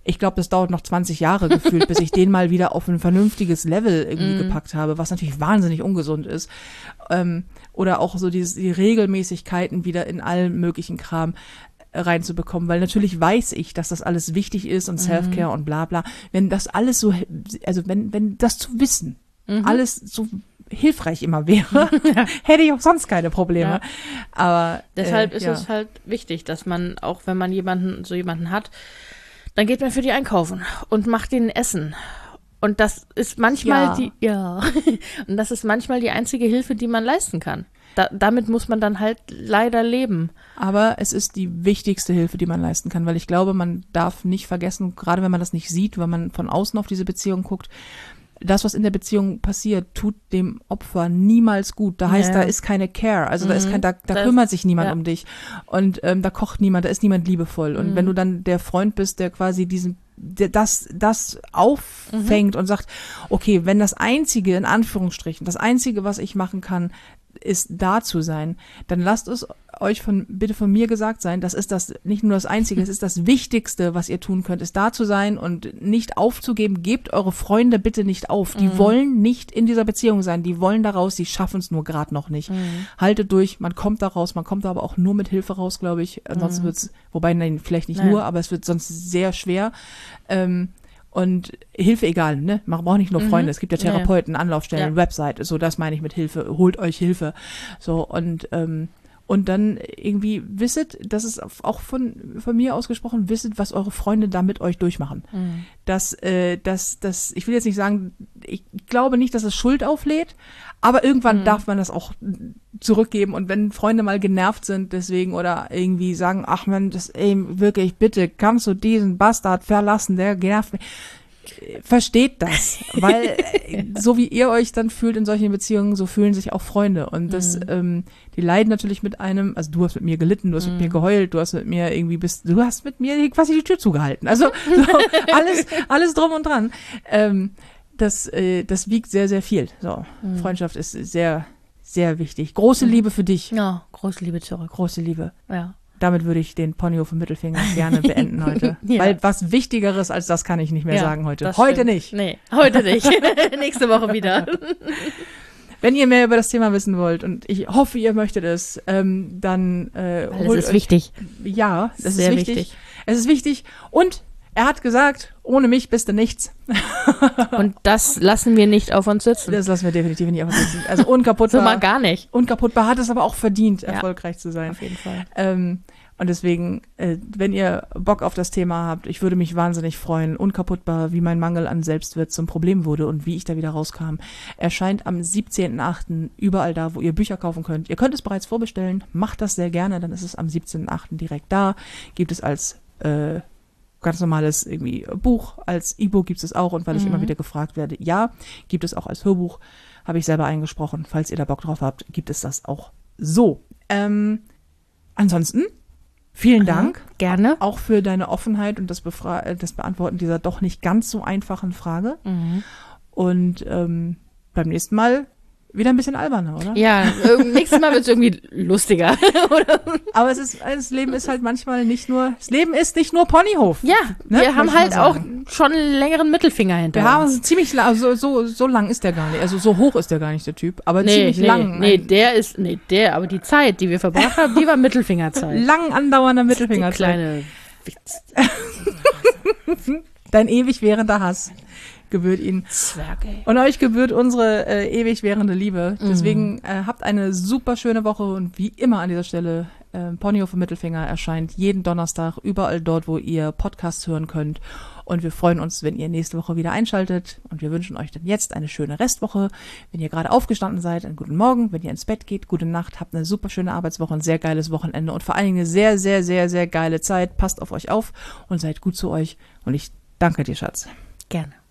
Ich glaube, das dauert noch zwanzig Jahre gefühlt, bis ich den mal wieder auf ein vernünftiges Level irgendwie mm. gepackt habe, was natürlich wahnsinnig ungesund ist. Ähm, oder auch so dieses, die Regelmäßigkeiten wieder in allen möglichen Kram reinzubekommen, weil natürlich weiß ich, dass das alles wichtig ist und Self-Care mhm. und bla bla. Wenn das alles so, also wenn, wenn das zu wissen, mhm. alles so hilfreich immer wäre, ja. hätte ich auch sonst keine Probleme. Ja. Aber
deshalb
äh,
ist
ja.
es halt wichtig, dass man, auch wenn man jemanden, so jemanden hat, dann geht man für die einkaufen und macht denen Essen. Und das ist manchmal
ja.
die, ja, und das ist manchmal die einzige Hilfe, die man leisten kann. Da, damit muss man dann halt leider leben.
Aber es ist die wichtigste Hilfe, die man leisten kann, weil ich glaube, man darf nicht vergessen, gerade wenn man das nicht sieht, wenn man von außen auf diese Beziehung guckt, das, was in der Beziehung passiert, tut dem Opfer niemals gut. Da heißt, ja. da ist keine Care, also mhm. da ist kein, da, da das, kümmert sich niemand ja. um dich und ähm, da kocht niemand, da ist niemand liebevoll. Und mhm. wenn du dann der Freund bist, der quasi diesen der das das auffängt mhm. und sagt, okay, wenn das Einzige, in Anführungsstrichen, das Einzige, was ich machen kann, ist da zu sein, dann lasst es euch von bitte von mir gesagt sein, das ist das nicht nur das Einzige, es ist das Wichtigste, was ihr tun könnt, ist da zu sein und nicht aufzugeben. Gebt eure Freunde bitte nicht auf. Die mhm. wollen nicht in dieser Beziehung sein, die wollen da raus, die schaffen es nur gerade noch nicht. Mhm. Haltet durch, man kommt da raus, man kommt da aber auch nur mit Hilfe raus, glaube ich. Ansonsten mhm. wird's, wobei nein, vielleicht nicht nein. nur, aber es wird sonst sehr schwer. Ähm, Und Hilfe egal, ne? Man braucht nicht nur Freunde. Mhm. Es gibt ja Therapeuten, ja. Anlaufstellen, ja. Website. So, das meine ich mit Hilfe. Holt euch Hilfe. So, und, ähm, und dann irgendwie wisset, das ist auch von, von mir ausgesprochen, wisset, was eure Freunde da mit euch durchmachen. Mhm. Dass, äh, dass, dass, ich will jetzt nicht sagen, ich glaube nicht, dass es Schuld auflädt, aber irgendwann mhm. darf man das auch zurückgeben. Und wenn Freunde mal genervt sind deswegen oder irgendwie sagen, ach man, das, ey, wirklich, bitte, kannst du diesen Bastard verlassen, der genervt mich. Versteht das, weil so wie ihr euch dann fühlt in solchen Beziehungen, so fühlen sich auch Freunde und das, mhm. ähm, die leiden natürlich mit einem, also du hast mit mir gelitten, du hast mhm. mit mir geheult, du hast mit mir irgendwie bist, du hast mit mir quasi die Tür zugehalten, also so, alles, alles drum und dran. Ähm, das, äh, das wiegt sehr, sehr viel. So, mhm. Freundschaft ist sehr, sehr wichtig. Große mhm. Liebe für dich.
Ja, große Liebe zurück.
Große Liebe.
Ja.
Damit würde ich den Ponyhof im Mittelfinger gerne beenden heute. Ja. Weil was Wichtigeres als das kann ich nicht mehr ja, sagen heute. Heute
stimmt.
nicht.
Nee, heute nicht. Nächste Woche wieder.
Wenn ihr mehr über das Thema wissen wollt und ich hoffe, ihr möchtet es, ähm, dann äh,
Weil holt es ist euch, wichtig.
Ja, das
Sehr
ist wichtig.
wichtig.
Es ist wichtig. Und er hat gesagt, ohne mich bist du nichts.
Und das lassen wir nicht auf uns sitzen.
Das lassen wir definitiv nicht auf uns sitzen. Also unkaputtbar.
So mal gar nicht.
Unkaputtbar hat es aber auch verdient,
ja,
erfolgreich zu sein.
Auf jeden Fall.
Ähm, und deswegen, äh, wenn ihr Bock auf das Thema habt, ich würde mich wahnsinnig freuen. Unkaputtbar, wie mein Mangel an Selbstwert zum Problem wurde und wie ich da wieder rauskam, erscheint am siebzehnten achten überall da, wo ihr Bücher kaufen könnt. Ihr könnt es bereits vorbestellen. Macht das sehr gerne, dann ist es am siebzehnten achten direkt da. Gibt es als äh, ganz normales irgendwie Buch, als E-Book gibt es auch und weil ich mhm. immer wieder gefragt werde, ja, gibt es auch als Hörbuch, habe ich selber eingesprochen, falls ihr da Bock drauf habt, gibt es das auch so. Ähm, ansonsten, vielen mhm. Dank.
Gerne.
Auch für deine Offenheit und das, Befra- das Beantworten dieser doch nicht ganz so einfachen Frage.
Mhm.
Und ähm, beim nächsten Mal wieder ein bisschen alberner, oder?
Ja, nächstes Mal wird es irgendwie lustiger. Oder?
Aber es ist, das Leben ist halt manchmal nicht nur, das Leben ist nicht nur Ponyhof.
Ja,
ne?
wir haben halt auch schon einen längeren Mittelfinger hinter
Wir
uns.
haben ziemlich lang, so, so, so lang ist der gar nicht, also so hoch ist der gar nicht, der Typ, aber
nee,
ziemlich
nee,
lang.
Nee, der ist, nee, der, aber die Zeit, die wir verbracht haben, die war Mittelfingerzeit.
Lang andauernder Mittelfingerzeit.
Die kleine Witz.
Dein ewig währender Hass gebührt ihnen.
Zwerge.
Und euch gebührt unsere äh, ewig währende Liebe. Deswegen mm. äh, habt eine super schöne Woche und wie immer an dieser Stelle, äh, Ponyhof im Mittelfinger erscheint jeden Donnerstag überall dort, wo ihr Podcasts hören könnt. Und wir freuen uns, wenn ihr nächste Woche wieder einschaltet. Und wir wünschen euch dann jetzt eine schöne Restwoche. Wenn ihr gerade aufgestanden seid, einen guten Morgen. Wenn ihr ins Bett geht, gute Nacht. Habt eine super schöne Arbeitswoche, ein sehr geiles Wochenende und vor allen Dingen eine sehr, sehr, sehr, sehr geile Zeit. Passt auf euch auf und seid gut zu euch. Und ich danke dir, Schatz.
Gerne.